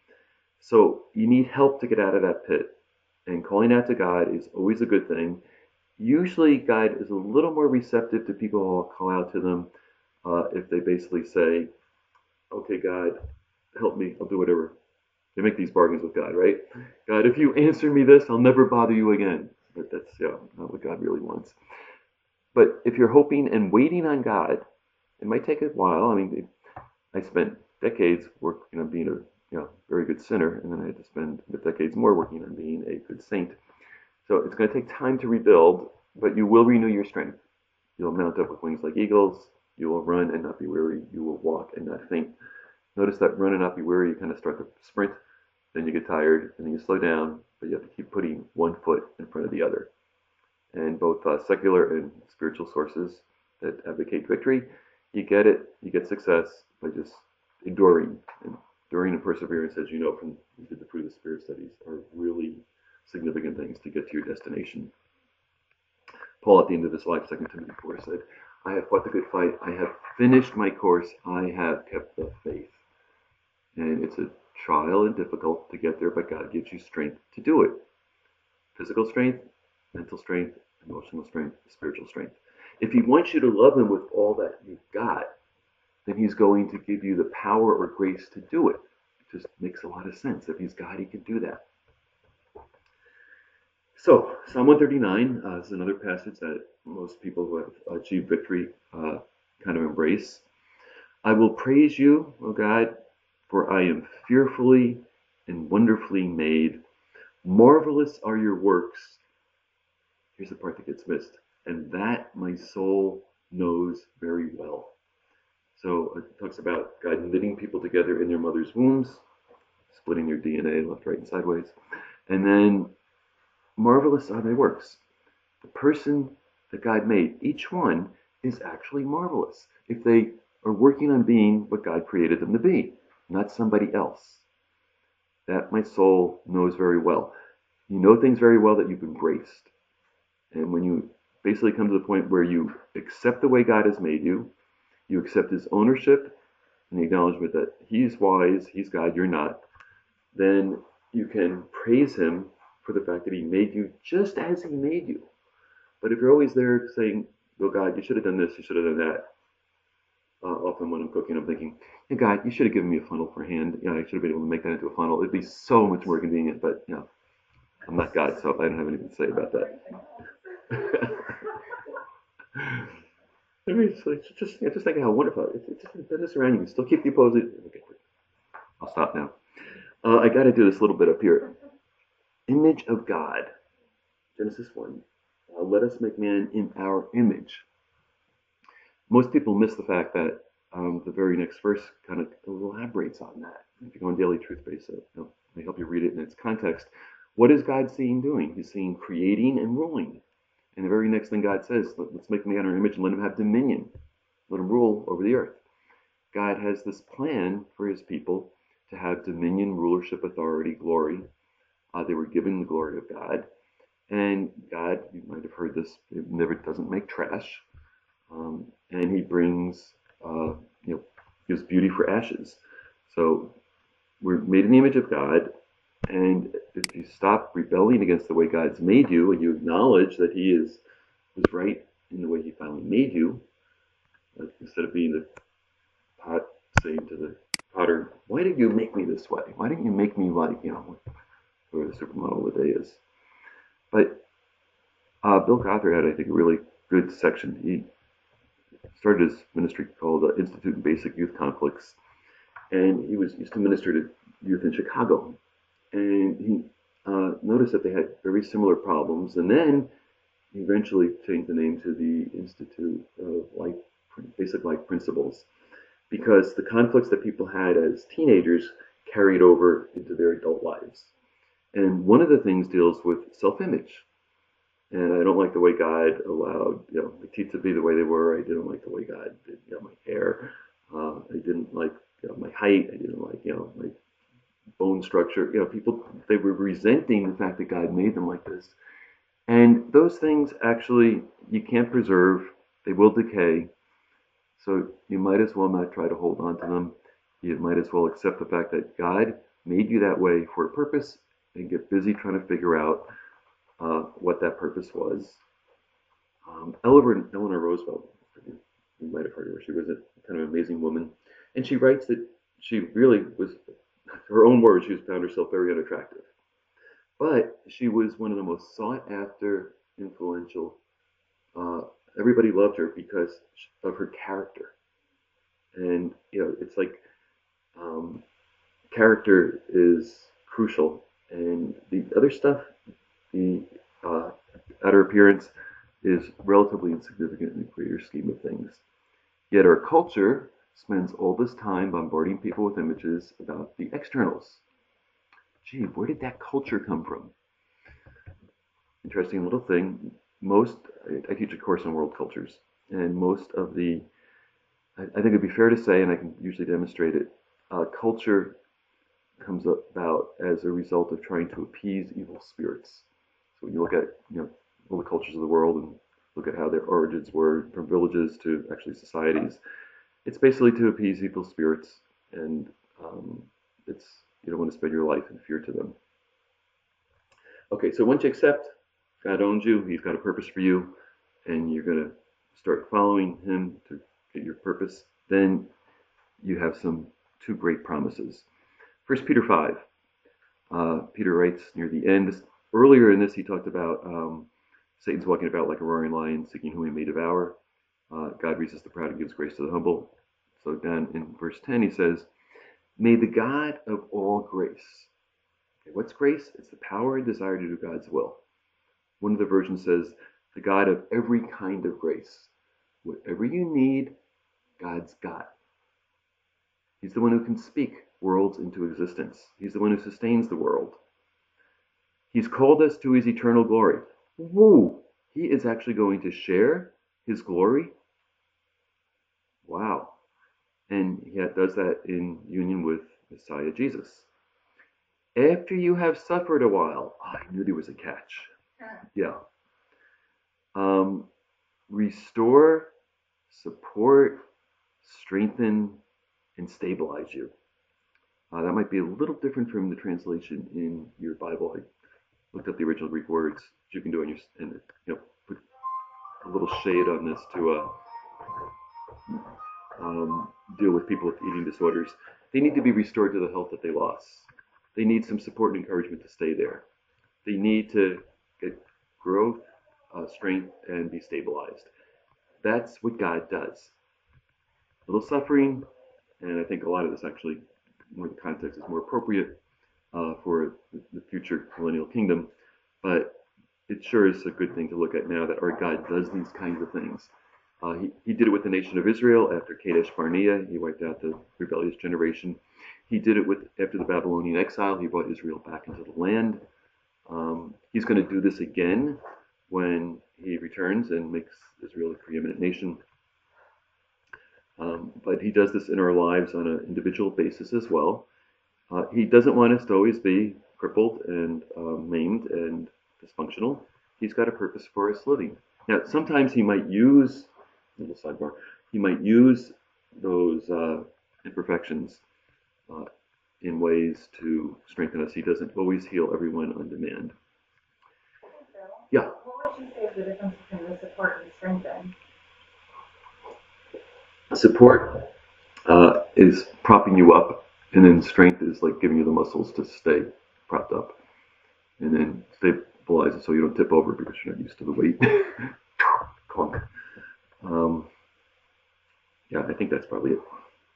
So you need help to get out of that pit. And calling out to God is always a good thing. Usually God is a little more receptive to people who will call out to them uh, if they basically say, okay, God, help me, I'll do whatever. They make these bargains with God, right? God, if you answer me this, I'll never bother you again. But that's you know, not what God really wants. But if you're hoping and waiting on God, it might take a while. I mean, I spent decades working on being a you know, very good sinner, and then I had to spend decades more working on being a good saint. So it's going to take time to rebuild, but you will renew your strength. You'll mount up with wings like eagles. You will run and not be weary. You will walk and not faint. Notice that run and not be weary, you kind of start to sprint, then you get tired, and then you slow down, but you have to keep putting one foot in front of the other. And both uh, secular and spiritual sources that advocate victory, you get it, you get success by just enduring. And enduring and perseverance, as you know from we did the Fruit of the Spirit studies, are really significant things to get to your destination. Paul, at the end of his life, Second Timothy four, said, I have fought the good fight. I have finished my course. I have kept the faith. And it's a trial and difficult to get there, but God gives you strength to do it. Physical strength, mental strength, emotional strength, spiritual strength. If He wants you to love Him with all that you've got, then He's going to give you the power or grace to do it. It just makes a lot of sense. If He's God, He can do that. So, Psalm one thirty-nine uh, is another passage that most people who have achieved victory uh, kind of embrace. I will praise you, O God, for I am fearfully and wonderfully made. Marvelous are your works. Here's the part that gets missed. And that my soul knows very well. So it talks about God knitting people together in their mother's wombs, splitting their D N A left, right, and sideways. And then marvelous are their works. The person that God made, each one is actually marvelous if they are working on being what God created them to be, not somebody else. That my soul knows very well. You know things very well that you've embraced. And when you basically come to the point where you accept the way God has made you, you accept His ownership and the acknowledgement that He's wise, He's God, you're not, then you can praise Him for the fact that He made you just as He made you. But if you're always there saying, "Oh God, you should have done this, you should have done that," uh, often when I'm cooking, I'm thinking, "Hey God, you should have given me a funnel for hand. Yeah, I should have been able to make that into a funnel. It'd be so much more convenient." But you know, I'm not God, so I don't have anything to say about that. I mean, it's like, just yeah, just think how wonderful it's, it's just done this around. You can still keep the opposite. Okay, I'll stop now. Uh, I got to do this little bit up here. Image of God, Genesis one. Uh, let us make man in our image. Most people miss the fact that um, the very next verse kind of elaborates on that. If you go on Daily Truth Base, it you know, may help you read it in its context. What is God seeing doing? He's seeing creating and ruling. And the very next thing God says, let's make man in our image and let him have dominion. Let him rule over the earth. God has this plan for His people to have dominion, rulership, authority, glory. Uh, they were given the glory of God. And God, you might have heard this, it never doesn't make trash. Um, and He brings, uh, you know, gives beauty for ashes. So we're made in the image of God. And if you stop rebelling against the way God's made you, and you acknowledge that He is was right in the way He finally made you, like instead of being the pot saying to the potter, "Why did you make me this way? Why didn't you make me like, you know, whoever the supermodel of the day is?" But uh, Bill Gothard had, I think, a really good section. He started his ministry called uh, Institute in Basic Youth Conflicts, and he was used to minister to youth in Chicago. And he uh, noticed that they had very similar problems, and then he eventually changed the name to the Institute of Life, Basic Life Principles, because the conflicts that people had as teenagers carried over into their adult lives. And one of the things deals with self-image. And I don't like the way God allowed, you know, my teeth to be the way they were. I didn't like the way God did, you know, my hair. Uh, I didn't like, you know, my height. I didn't like, you know, my bone structure. You know, people, they were resenting the fact that God made them like this. And those things actually you can't preserve. They will decay. So you might as well not try to hold on to them. You might as well accept the fact that God made you that way for a purpose and get busy trying to figure out uh, what that purpose was. Um, Eleanor, Eleanor Roosevelt, you might have heard of her. She was a kind of amazing woman. And she writes that she really was, her own words, she found herself very unattractive. But she was one of the most sought after, influential. Uh, everybody loved her because of her character. And, you know, it's like um, character is crucial. And the other stuff, the uh, outer appearance, is relatively insignificant in the greater scheme of things. Yet our culture spends all this time bombarding people with images about the externals. Gee, where did that culture come from? Interesting little thing. Most, I teach a course on world cultures, and most of the, I think it'd be fair to say, and I can usually demonstrate it, uh, culture comes about as a result of trying to appease evil spirits. So when you look at, you know, all the cultures of the world, and look at how their origins were from villages to actually societies. It's basically to appease evil spirits, and um, it's you don't want to spend your life in fear to them. Okay, so once you accept God owns you, He's got a purpose for you, and you're going to start following Him to get your purpose, then you have some two great promises. First Peter five. Uh, Peter writes near the end. Earlier in this, he talked about um, Satan's walking about like a roaring lion, seeking whom he may devour. Uh, God resists the proud and gives grace to the humble. So down in verse ten, he says, "May the God of all grace." Okay, what's grace? It's the power and desire to do God's will. One of the versions says, "The God of every kind of grace." Whatever you need, God's got. He's the one who can speak worlds into existence. He's the one who sustains the world. He's called us to His eternal glory. Woo! He is actually going to share His glory. Wow. And He does that in union with Messiah Jesus. After you have suffered a while, oh, I knew there was a catch. Yeah. Um, restore, support, strengthen, and stabilize you. Uh, that might be a little different from the translation in your Bible. I looked up the original Greek words. You can do in your and you know put a little shade on this to uh, um, deal with people with eating disorders. They need to be restored to the health that they lost. They need some support and encouragement to stay there. They need to get growth, uh, strength, and be stabilized. That's what God does. A little suffering, and I think a lot of this actually, more the context is more appropriate uh, for the future millennial kingdom, but it sure is a good thing to look at now that our God does these kinds of things. Uh, he, he did it with the nation of Israel after Kadesh Barnea. He wiped out the rebellious generation. He did it with after the Babylonian exile. He brought Israel back into the land. Um, he's going to do this again when he returns and makes Israel a preeminent nation. Um, but he does this in our lives on an individual basis as well. Uh, he doesn't want us to always be crippled and um, maimed and dysfunctional. He's got a purpose for us living. Now, sometimes he might use, little sidebar, he might use those uh, imperfections uh, in ways to strengthen us. He doesn't always heal everyone on demand. Yeah. What would you say is the difference between the support and strengthen? Support uh, is propping you up, and then strength is like giving you the muscles to stay propped up, and then stabilize it so you don't tip over because you're not used to the weight. Clunk. Um, yeah, I think that's probably it.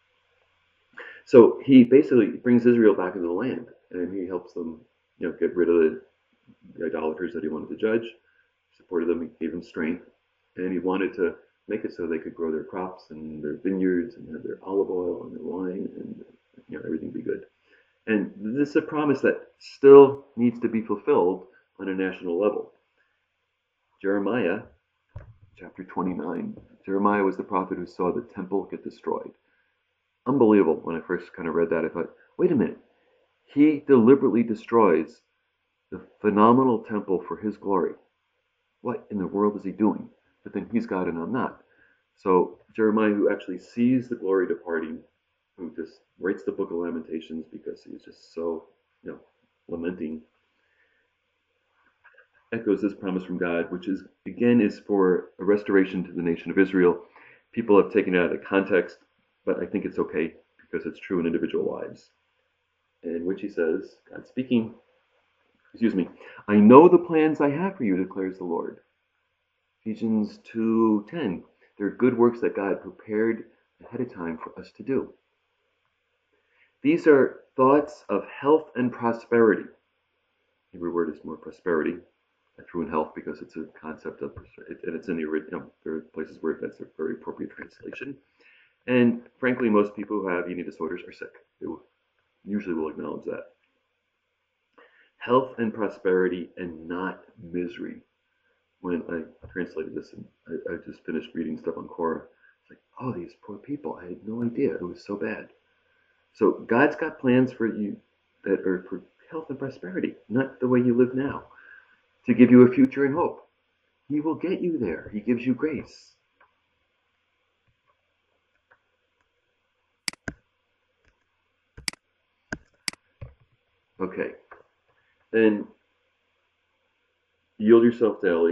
So he basically brings Israel back into the land, and he helps them, you know, get rid of the, the idolaters that he wanted to judge. Supported them, he gave them strength, and he wanted to make it so they could grow their crops and their vineyards and have their olive oil and their wine and you know everything be good. And this is a promise that still needs to be fulfilled on a national level. Jeremiah, chapter twenty-nine. Jeremiah was the prophet who saw the temple get destroyed. Unbelievable. When I first kind of read that, I thought, wait a minute. He deliberately destroys the phenomenal temple for his glory. What in the world is he doing? But then he's God and I'm not. So Jeremiah, who actually sees the glory departing, who just writes the book of Lamentations because he's just so, you know, lamenting, echoes this promise from God, which is, again, is for a restoration to the nation of Israel. People have taken it out of context, but I think it's okay because it's true in individual lives. In which he says, God speaking, excuse me, I know the plans I have for you, declares the Lord. Ephesians two ten. They're good works that God prepared ahead of time for us to do. These are thoughts of health and prosperity. The Hebrew word is more prosperity. I threw in health because it's a concept of, and it's in the original, you know, there are places where that's a very appropriate translation. And frankly, most people who have eating disorders are sick. They will, usually will acknowledge that. Health and prosperity and not misery. When I translated this, and I, I just finished reading stuff on Quora, it's like, oh, these poor people, I had no idea it was so bad. So God's got plans for you that are for health and prosperity, not the way you live now, to give you a future and hope. He will get you there. He gives you grace. Okay. Then yield yourself daily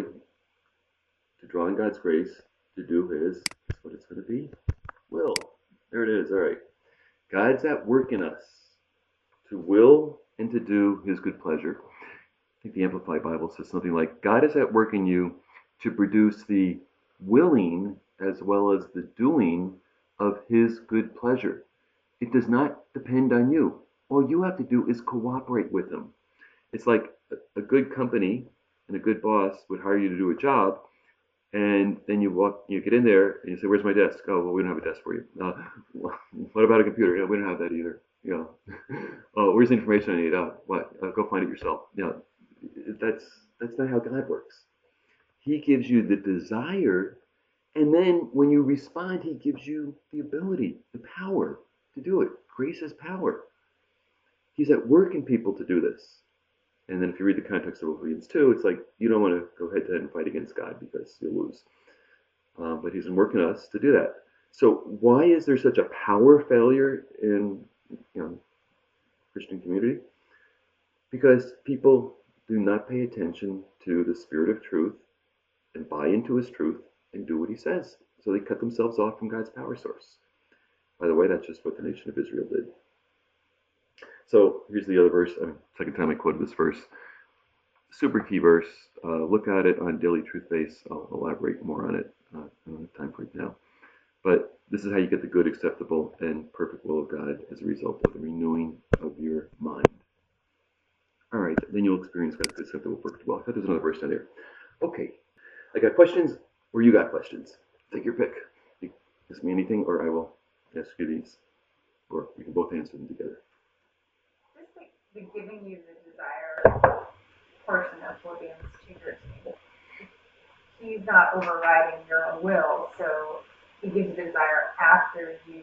to draw in God's grace to do His, that's what it's going to be, will. There it is. All right. God's at work in us to will and to do His good pleasure. I think the Amplified Bible says something like, God is at work in you to produce the willing as well as the doing of His good pleasure. It does not depend on you. All you have to do is cooperate with Him. It's like a, a good company and a good boss would hire you to do a job, and then you walk, you get in there, and you say, "Where's my desk?" "Oh, well, we don't have a desk for you." Uh, what about a computer? "Yeah, we don't have that either." Yeah. "Oh, where's the information I need?" "Oh, what? Uh, go find it yourself." Yeah. That's that's not how God works. He gives you the desire, and then when you respond, He gives you the ability, the power to do it. Grace is power. He's at work in people to do this. And then if you read the context of Philippians two, it's like you don't want to go head to head and fight against God because you'll lose. Uh, but He's working us to do that. So why is there such a power failure in you know Christian community? Because people do not pay attention to the Spirit of truth and buy into His truth and do what He says. So they cut themselves off from God's power source. By the way, that's just what the nation of Israel did. So here's the other verse. Uh, second time I quoted this verse. Super key verse. Uh, look at it on Daily Truth Base. I'll elaborate more on it. Uh, I don't have time for it now. But this is how you get the good, acceptable, and perfect will of God as a result of the renewing of your mind. All right, then you'll experience God's good, acceptable, perfect will. I thought there's another verse down there. Okay, I got questions, or you got questions. Take your pick. You ask me anything, or I will ask you these. Or you can both answer them together. Just like the giving you the desire portion of Philippians two thirteen. He's not overriding your own will, so He gives you the desire after you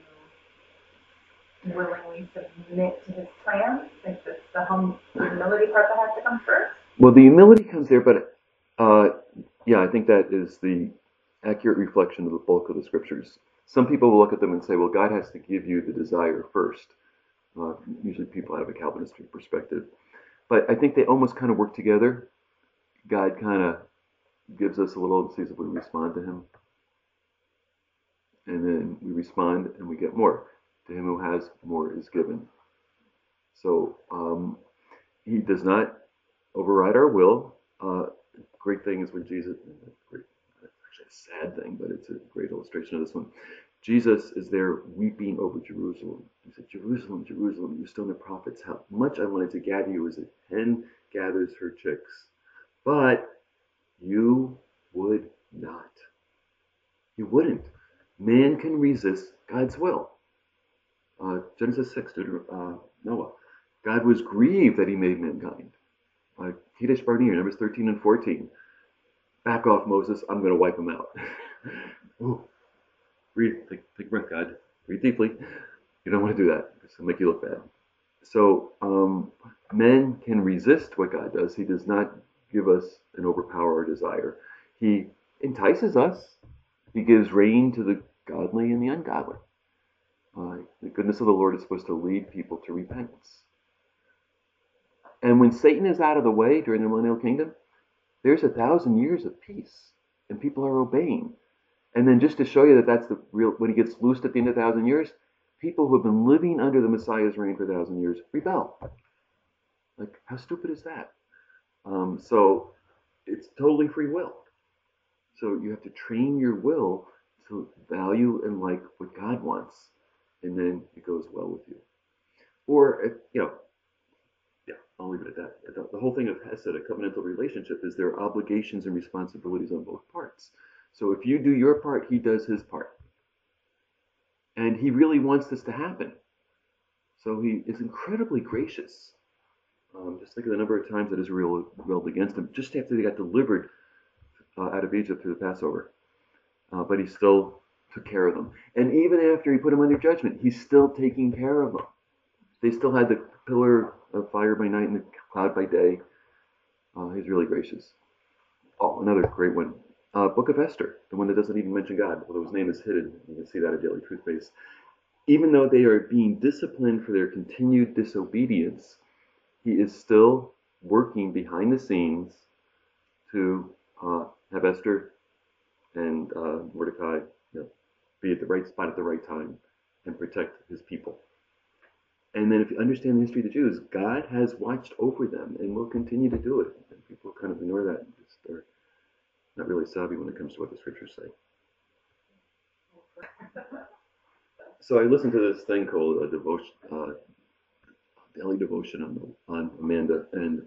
willingly submit to His plan. Like this, the hum, humility part that has to come first. Well, the humility comes there, but uh, yeah, I think that is the accurate reflection of the bulk of the scriptures. Some people will look at them and say, well, God has to give you the desire first. Uh, usually people have a Calvinist perspective. But I think they almost kind of work together. God kind of gives us a little and sees if we respond to Him. And then we respond and we get more. To him who has, more is given. So um, He does not override our will. Uh, great thing is when Jesus, great, actually a sad thing, but it's a great illustration of this one. Jesus is there weeping over Jerusalem. He said, "Jerusalem, Jerusalem, you stone the prophets. How much I wanted to gather you as a hen gathers her chicks. But you would not." You wouldn't. Man can resist God's will. Uh, Genesis six, uh, Noah. God was grieved that He made mankind. Uh, Kadesh Barnea, Numbers thirteen and fourteen. Back off, Moses. I'm going to wipe them out. Ooh. Breathe, take, take a breath, God. Breathe deeply. You don't want to do that. It'll make you look bad. So um, men can resist what God does. He does not give us an overpower desire. He entices us. He gives rein to the godly and the ungodly. Uh, the goodness of the Lord is supposed to lead people to repentance. And when Satan is out of the way during the millennial kingdom, there's a thousand years of peace, and people are obeying. And then just to show you that that's the real, when He gets loosed at the end of a thousand years, people who have been living under the Messiah's reign for a thousand years rebel. Like, how stupid is that? Um, so it's totally free will. So you have to train your will to value and like what God wants, and then it goes well with you. Or, if, you know, yeah, I'll leave it at that. The, the whole thing of Hesed, a covenantal relationship, is there are obligations and responsibilities on both parts. So if you do your part, He does His part. And He really wants this to happen. So He is incredibly gracious. Um, just think of the number of times that Israel rebelled against Him, just after they got delivered uh, out of Egypt through the Passover. Uh, but He still took care of them. And even after He put them under judgment, He's still taking care of them. They still had the pillar of fire by night and the cloud by day. Uh, he's really gracious. Oh, another great one. Uh, Book of Esther, the one that doesn't even mention God, although his name is hidden. You can see that at Daily Truth Base. Even though they are being disciplined for their continued disobedience, he is still working behind the scenes to uh, have Esther and uh, Mordecai, you know, be at the right spot at the right time and protect his people. And then if you understand the history of the Jews, God has watched over them and will continue to do it. And people kind of ignore that. Just, they're not really savvy when it comes to what the scriptures say. So I listened to this thing called a devotion, uh, daily devotion on, on Amanda, and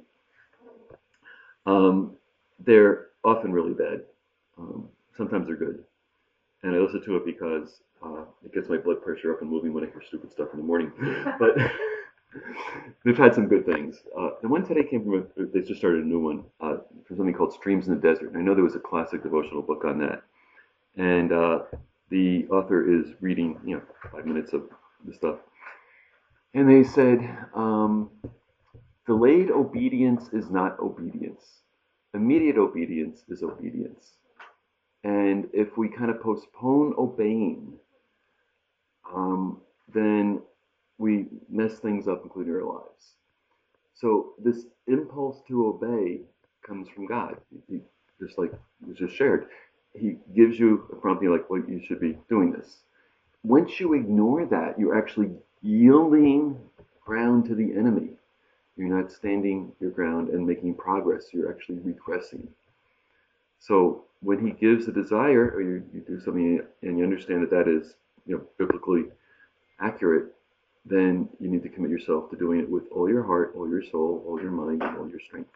um, they're often really bad. Um, sometimes they're good. And I listen to it because uh, it gets my blood pressure up and moving when I hear stupid stuff in the morning. But they've had some good things. Uh, the one today came from, a, they just started a new one, uh, from something called Streams in the Desert. And I know there was a classic devotional book on that. And uh, the author is reading, you know, five minutes of the stuff. And they said, um, delayed obedience is not obedience. Immediate obedience is obedience. And if we kind of postpone obeying, um, then we mess things up, including our lives. So this impulse to obey comes from God. He, just like was just shared, he gives you a prompting like, well, you should be doing this. Once you ignore that, you're actually yielding ground to the enemy. You're not standing your ground and making progress. You're actually regressing. So when he gives a desire, or you, you do something and you understand that that is, you know, biblically accurate, then you need to commit yourself to doing it with all your heart, all your soul, all your mind, and all your strength.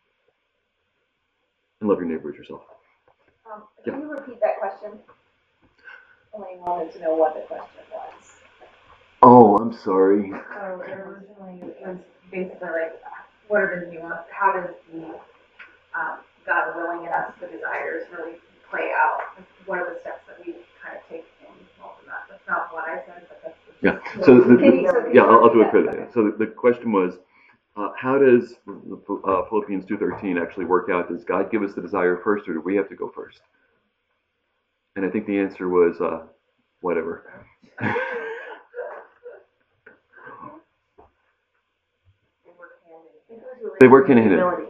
And love your neighbor as yourself. Um, can yeah. you repeat that question? Elaine wanted to know what the question was. Oh, I'm sorry. So originally it was basically like, what are the nuances? How does the um, God willing in us the desires really play out? What are the steps that we kind of take involved in that? That's not what I said, but that's the yeah. So the, the, yeah, I'll, I'll do it for that. So the, the question was, uh, how does uh, Philippians two thirteen actually work out? Does God give us the desire first, or do we have to go first? And I think the answer was uh, whatever. They work hand in hand.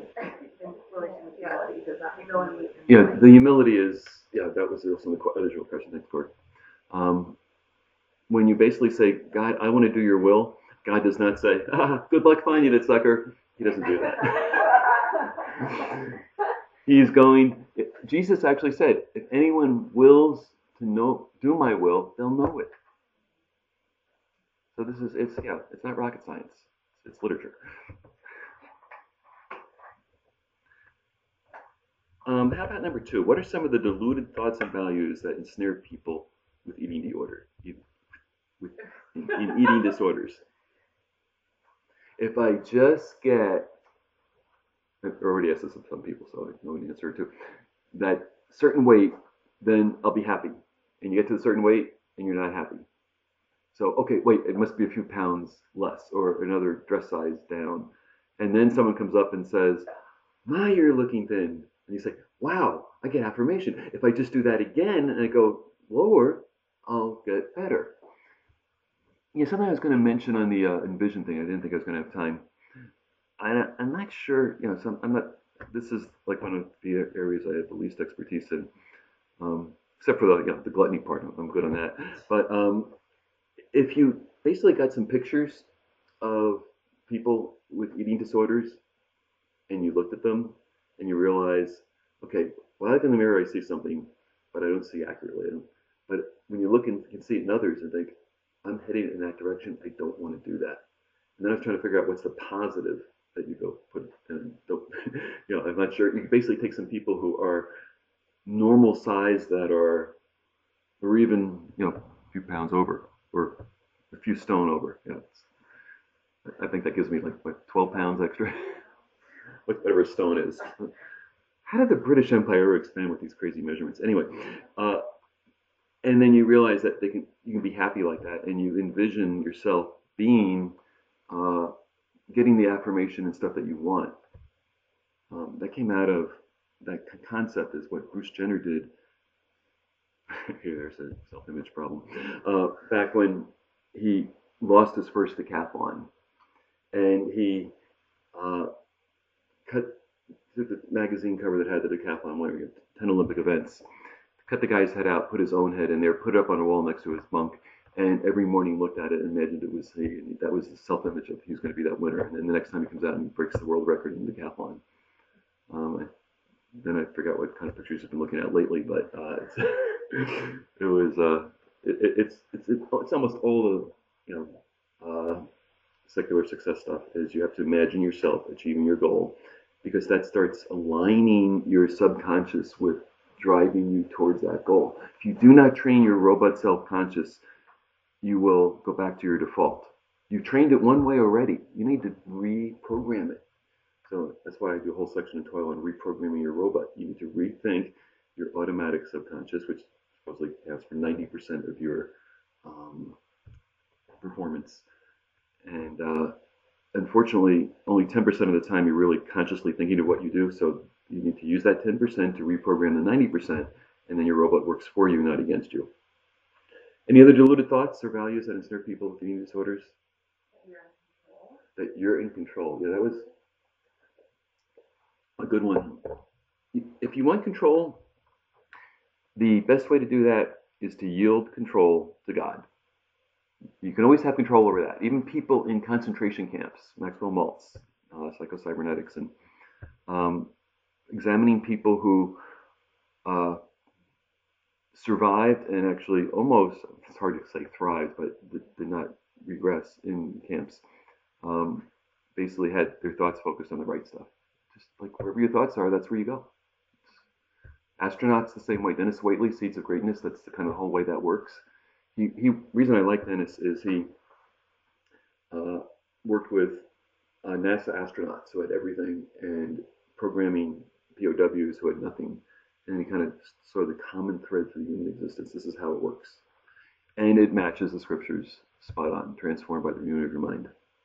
Yeah, the humility is, yeah, that was also the original question. Thanks, Corey. Um, when you basically say, God, I want to do your will, God does not say, ah, good luck finding it, sucker. He doesn't do that. He's going, Jesus actually said, if anyone wills to know, do my will, they'll know it. So this is, it's, yeah, it's not rocket science. It's literature. Um, how about number two? What are some of the deluded thoughts and values that ensnare people with eating disorder, with in, in eating disorders? If I just get, I've already asked this of some people, so I know the answer too, that certain weight, then I'll be happy. And you get to a certain weight, and you're not happy. So, okay, wait, it must be a few pounds less, or another dress size down. And then someone comes up and says, my, you're looking thin. And you say, wow, I get affirmation. If I just do that again and I go lower, I'll get better. Yeah, something I was going to mention on the uh, Envision thing. I didn't think I was going to have time. I, I'm not sure, you know, some, I'm not, this is like one of the areas I have the least expertise in, um, except for the, you know, the gluttony part. I'm good on that. But um, if you basically got some pictures of people with eating disorders and you looked at them, and you realize, okay, when I look in the mirror, I see something, but I don't see accurately. But when you look and you can see it in others and think, I'm heading in that direction, I don't want to do that. And then I was trying to figure out what's the positive that you go put in. Don't, you know, I'm not sure. You basically take some people who are normal size that are, or even, you know, a few pounds over, or a few stone over. You know, I think that gives me like, what, twelve pounds extra? Whatever a stone is. How did the British Empire expand with these crazy measurements? Anyway, uh, and then you realize that they can, you can be happy like that, and you envision yourself being, uh, getting the affirmation and stuff that you want. Um, that came out of that concept is what Bruce Jenner did. Here, there's a self-image problem. Uh, back when he lost his first decathlon, and he uh, cut the magazine cover that had the decathlon, whatever, ten Olympic events, cut the guy's head out, put his own head in there, put it up on a wall next to his bunk, and every morning looked at it and imagined it was he. And that was the self-image of he was going to be that winner. And then the next time he comes out and breaks the world record in decathlon. Um, then I forgot what kind of pictures I've been looking at lately, but uh, it's, it was uh, it, it's it's it's almost all the you know uh, secular success stuff is you have to imagine yourself achieving your goal, because that starts aligning your subconscious with driving you towards that goal. If you do not train your robot self-conscious, you will go back to your default. You trained it one way already. You need to reprogram it. So that's why I do a whole section in Toil on reprogramming your robot. You need to rethink your automatic subconscious, which supposedly accounts for ninety percent of your um, performance. And uh, unfortunately, only ten percent of the time you're really consciously thinking of what you do. So you need to use that ten percent to reprogram the ninety percent, and then your robot works for you, not against you. Any other deluded thoughts or values that ensnare people with eating disorders? That you're in control. Yeah, that was a good one. If you want control, the best way to do that is to yield control to God. You can always have control over that. Even people in concentration camps, Maxwell Maltz, uh, psychocybernetics, and um, examining people who uh, survived and actually almost, it's hard to say thrived, but did not regress in camps, um, basically had their thoughts focused on the right stuff. Just like wherever your thoughts are, that's where you go. Astronauts the same way. Dennis Waitley, Seeds of Greatness, that's the kind of the whole way that works. He, he reason I like Dennis is he uh, worked with uh, NASA astronauts who had everything and programming P O Ws who had nothing. And he kind of saw the common thread for the human existence. This is how it works. And it matches the scriptures spot on, transformed by the renewing of your mind.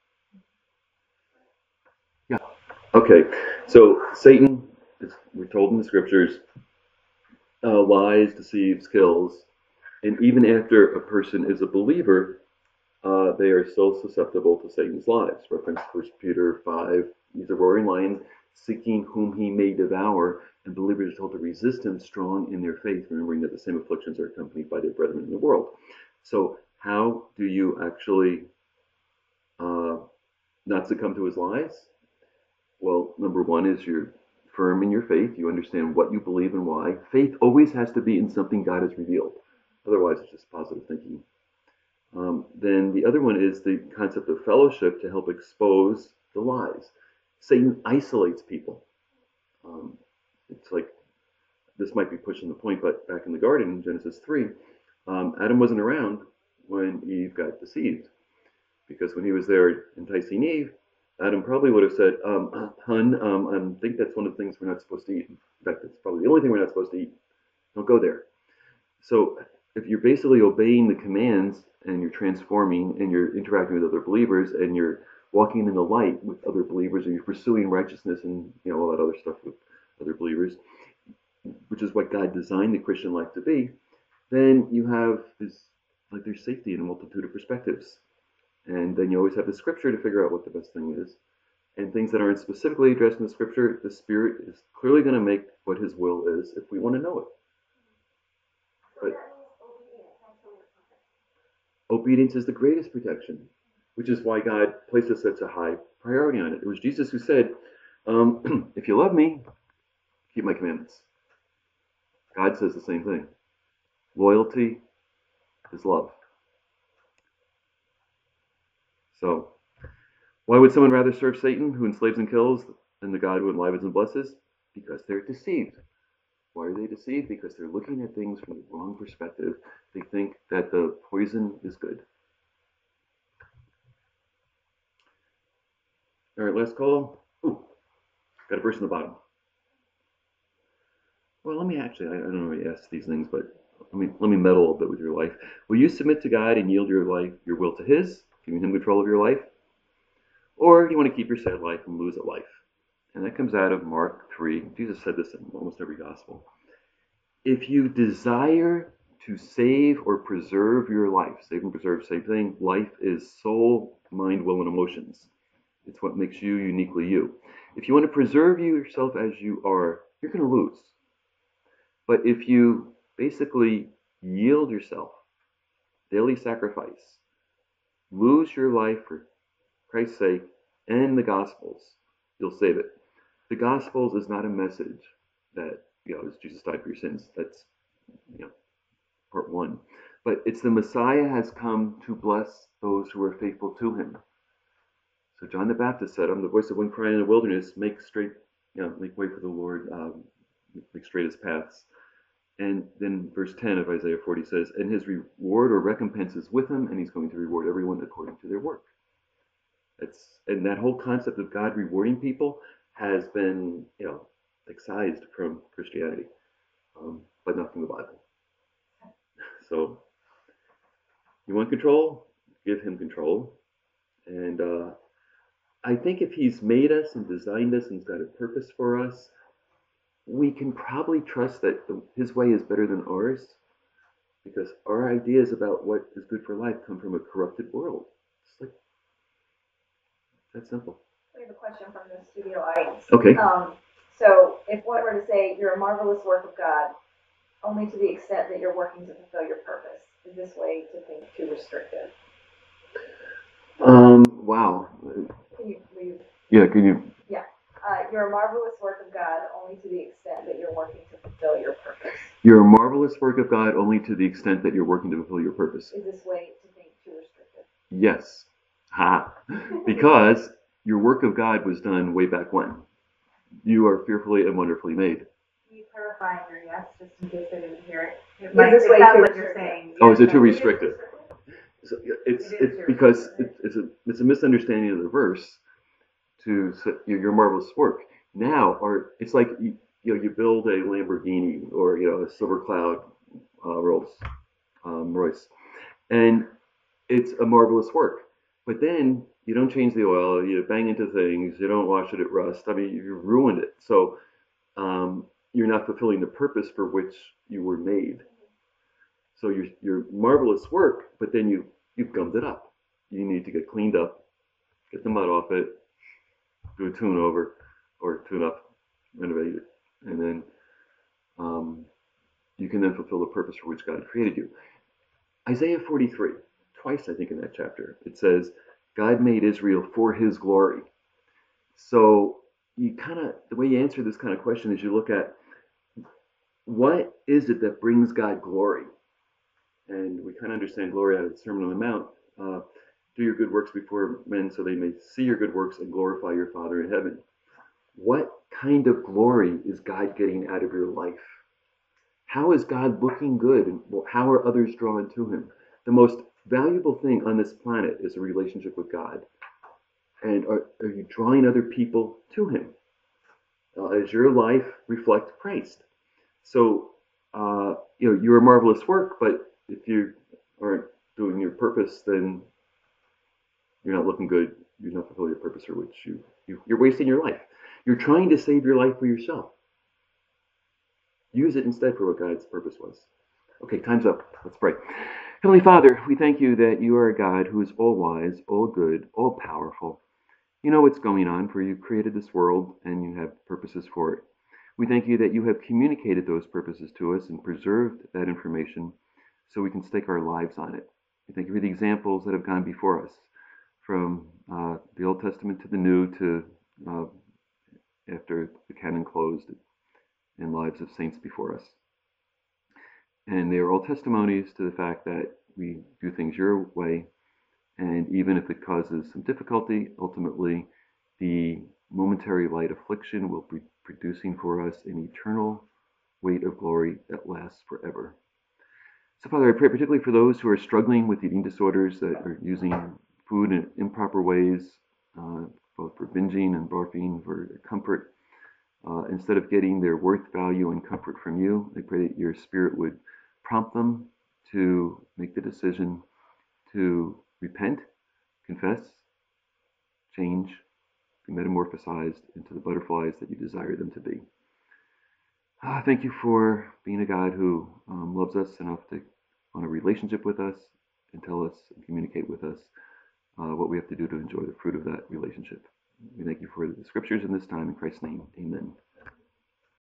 Yeah. Okay. So Satan, as we're told in the scriptures, uh, lies, deceives, kills. And even after a person is a believer, uh, they are still susceptible to Satan's lies. Reference First Peter five, he's a roaring lion, seeking whom he may devour, and believers are told to resist him, strong in their faith, remembering that the same afflictions are accompanied by their brethren in the world. So how do you actually uh, not succumb to his lies? Well, number one is you're firm in your faith. You understand what you believe and why. Faith always has to be in something God has revealed. Otherwise, it's just positive thinking. Um, then the other one is the concept of fellowship to help expose the lies. Satan isolates people. Um, it's like, this might be pushing the point, but back in the garden in Genesis three, um, Adam wasn't around when Eve got deceived. Because when he was there enticing Eve, Adam probably would have said, um, hun, um, I think that's one of the things we're not supposed to eat. In fact, that's probably the only thing we're not supposed to eat. Don't go there. So if you're basically obeying the commands and you're transforming and you're interacting with other believers and you're walking in the light with other believers and you're pursuing righteousness and you know all that other stuff with other believers, which is what God designed the Christian life to be, then you have this, like there's safety in a multitude of perspectives. And then you always have the scripture to figure out what the best thing is. And things that aren't specifically addressed in the scripture, the Spirit is clearly going to make what his will is if we want to know it. But obedience is the greatest protection, which is why God places such a high priority on it. It was Jesus who said, um, if you love me, keep my commandments. God says the same thing. Loyalty is love. So, why would someone rather serve Satan, who enslaves and kills, than the God who enlivens and blesses? Because they're deceived. Why are they deceived? Because they're looking at things from the wrong perspective. They think that the poison is good. All right, last call. Ooh, got a verse in the bottom. Well, let me actually, I, I don't know how to ask these things, but let me let me meddle a little bit with your life. Will you submit to God and yield your life, your will to his, giving him control of your life? Or do you want to keep your sad life and lose at life? And that comes out of Mark three. Jesus said this in almost every gospel. If you desire to save or preserve your life, save and preserve, same thing. Life is soul, mind, will, and emotions. It's what makes you uniquely you. If you want to preserve yourself as you are, you're going to lose. But if you basically yield yourself, daily sacrifice, lose your life for Christ's sake and the Gospels, you'll save it. The Gospels is not a message that, you know, Jesus died for your sins. That's, you know, part one. But it's the Messiah has come to bless those who are faithful to him. So John the Baptist said, I'm the voice of one crying in the wilderness, make straight, you know, make way for the Lord, um, make straight his paths. And then verse ten of Isaiah forty says, and his reward or recompense is with him, and he's going to reward everyone according to their work. It's, and that whole concept of God rewarding people has been, you know, excised from Christianity, um, but not from the Bible. So, you want control? Give him control. And uh, I think if he's made us and designed us and he's got a purpose for us, we can probably trust that his way is better than ours, because our ideas about what is good for life come from a corrupted world. It's like that simple. We have a question from the studio audience. Okay. Um, so if one were to say you're a marvelous work of God, only to the extent that you're working to fulfill your purpose, is this way to think too restrictive? Um. Wow. Can you please? Yeah. Can you? Yeah. Uh, you're a marvelous work of God only to the extent that you're working to fulfill your purpose. You're a marvelous work of God only to the extent that you're working to fulfill your purpose. Is this way to think too restrictive? Yes. Ha. Because your work of God was done way back when. You are fearfully and wonderfully made. Can you clarify your yes, just in case I didn't hear it? It, Is might, this it way sounds too like you're restrictive? saying. Oh, yes, is it too but- restrictive? So it's It is it's too because restrictive. it, it's a it's a misunderstanding of the verse. To say, your, your marvelous work now, or it's like you, you know you build a Lamborghini or you know a Silver Cloud uh, Rolls um, Royce, and it's a marvelous work. But then you don't change the oil, you bang into things, you don't wash it at rust. I mean, you ruined it. So um, you're not fulfilling the purpose for which you were made. So you're, you're marvelous work, but then you, you've gummed it up. You need to get cleaned up, get the mud off it, do a tune over, or tune up, renovate it, and then um, you can then fulfill the purpose for which God created you. Isaiah forty-three, twice I think in that chapter, it says, God made Israel for his glory. So you kind of, the way you answer this kind of question is you look at what is it that brings God glory? And we kind of understand glory out of the Sermon on the Mount. Uh, do your good works before men so they may see your good works and glorify your Father in heaven. What kind of glory is God getting out of your life? How is God looking good? And how are others drawn to him? The most valuable thing on this planet is a relationship with God. And are, are you drawing other people to him? Uh, does your life reflect Christ? So, uh, you know, you're a marvelous work, but if you aren't doing your purpose, then you're not looking good. You're not fulfilling your purpose for which you, you, you're wasting your life. You're trying to save your life for yourself. Use it instead for what God's purpose was. Okay, time's up. Let's pray. Heavenly Father, we thank you that you are a God who is all wise, all good, all powerful. You know what's going on, for you created this world and you have purposes for it. We thank you that you have communicated those purposes to us and preserved that information so we can stake our lives on it. We thank you for the examples that have gone before us, from uh, the Old Testament to the New to uh, after the canon closed, and lives of saints before us. And they are all testimonies to the fact that we do things your way, and even if it causes some difficulty, ultimately the momentary light affliction will be producing for us an eternal weight of glory that lasts forever. So Father, I pray particularly for those who are struggling with eating disorders, that are using food in improper ways, uh, both for binging and barfing for comfort. Uh, instead of getting their worth, value, and comfort from you, I pray that your Spirit would prompt them to make the decision to repent, confess, change, be metamorphosized into the butterflies that you desire them to be. Ah, thank you for being a God who um, loves us enough to want a relationship with us and tell us and communicate with us uh, what we have to do to enjoy the fruit of that relationship. We thank you for the scriptures in this time. In Christ's name, amen.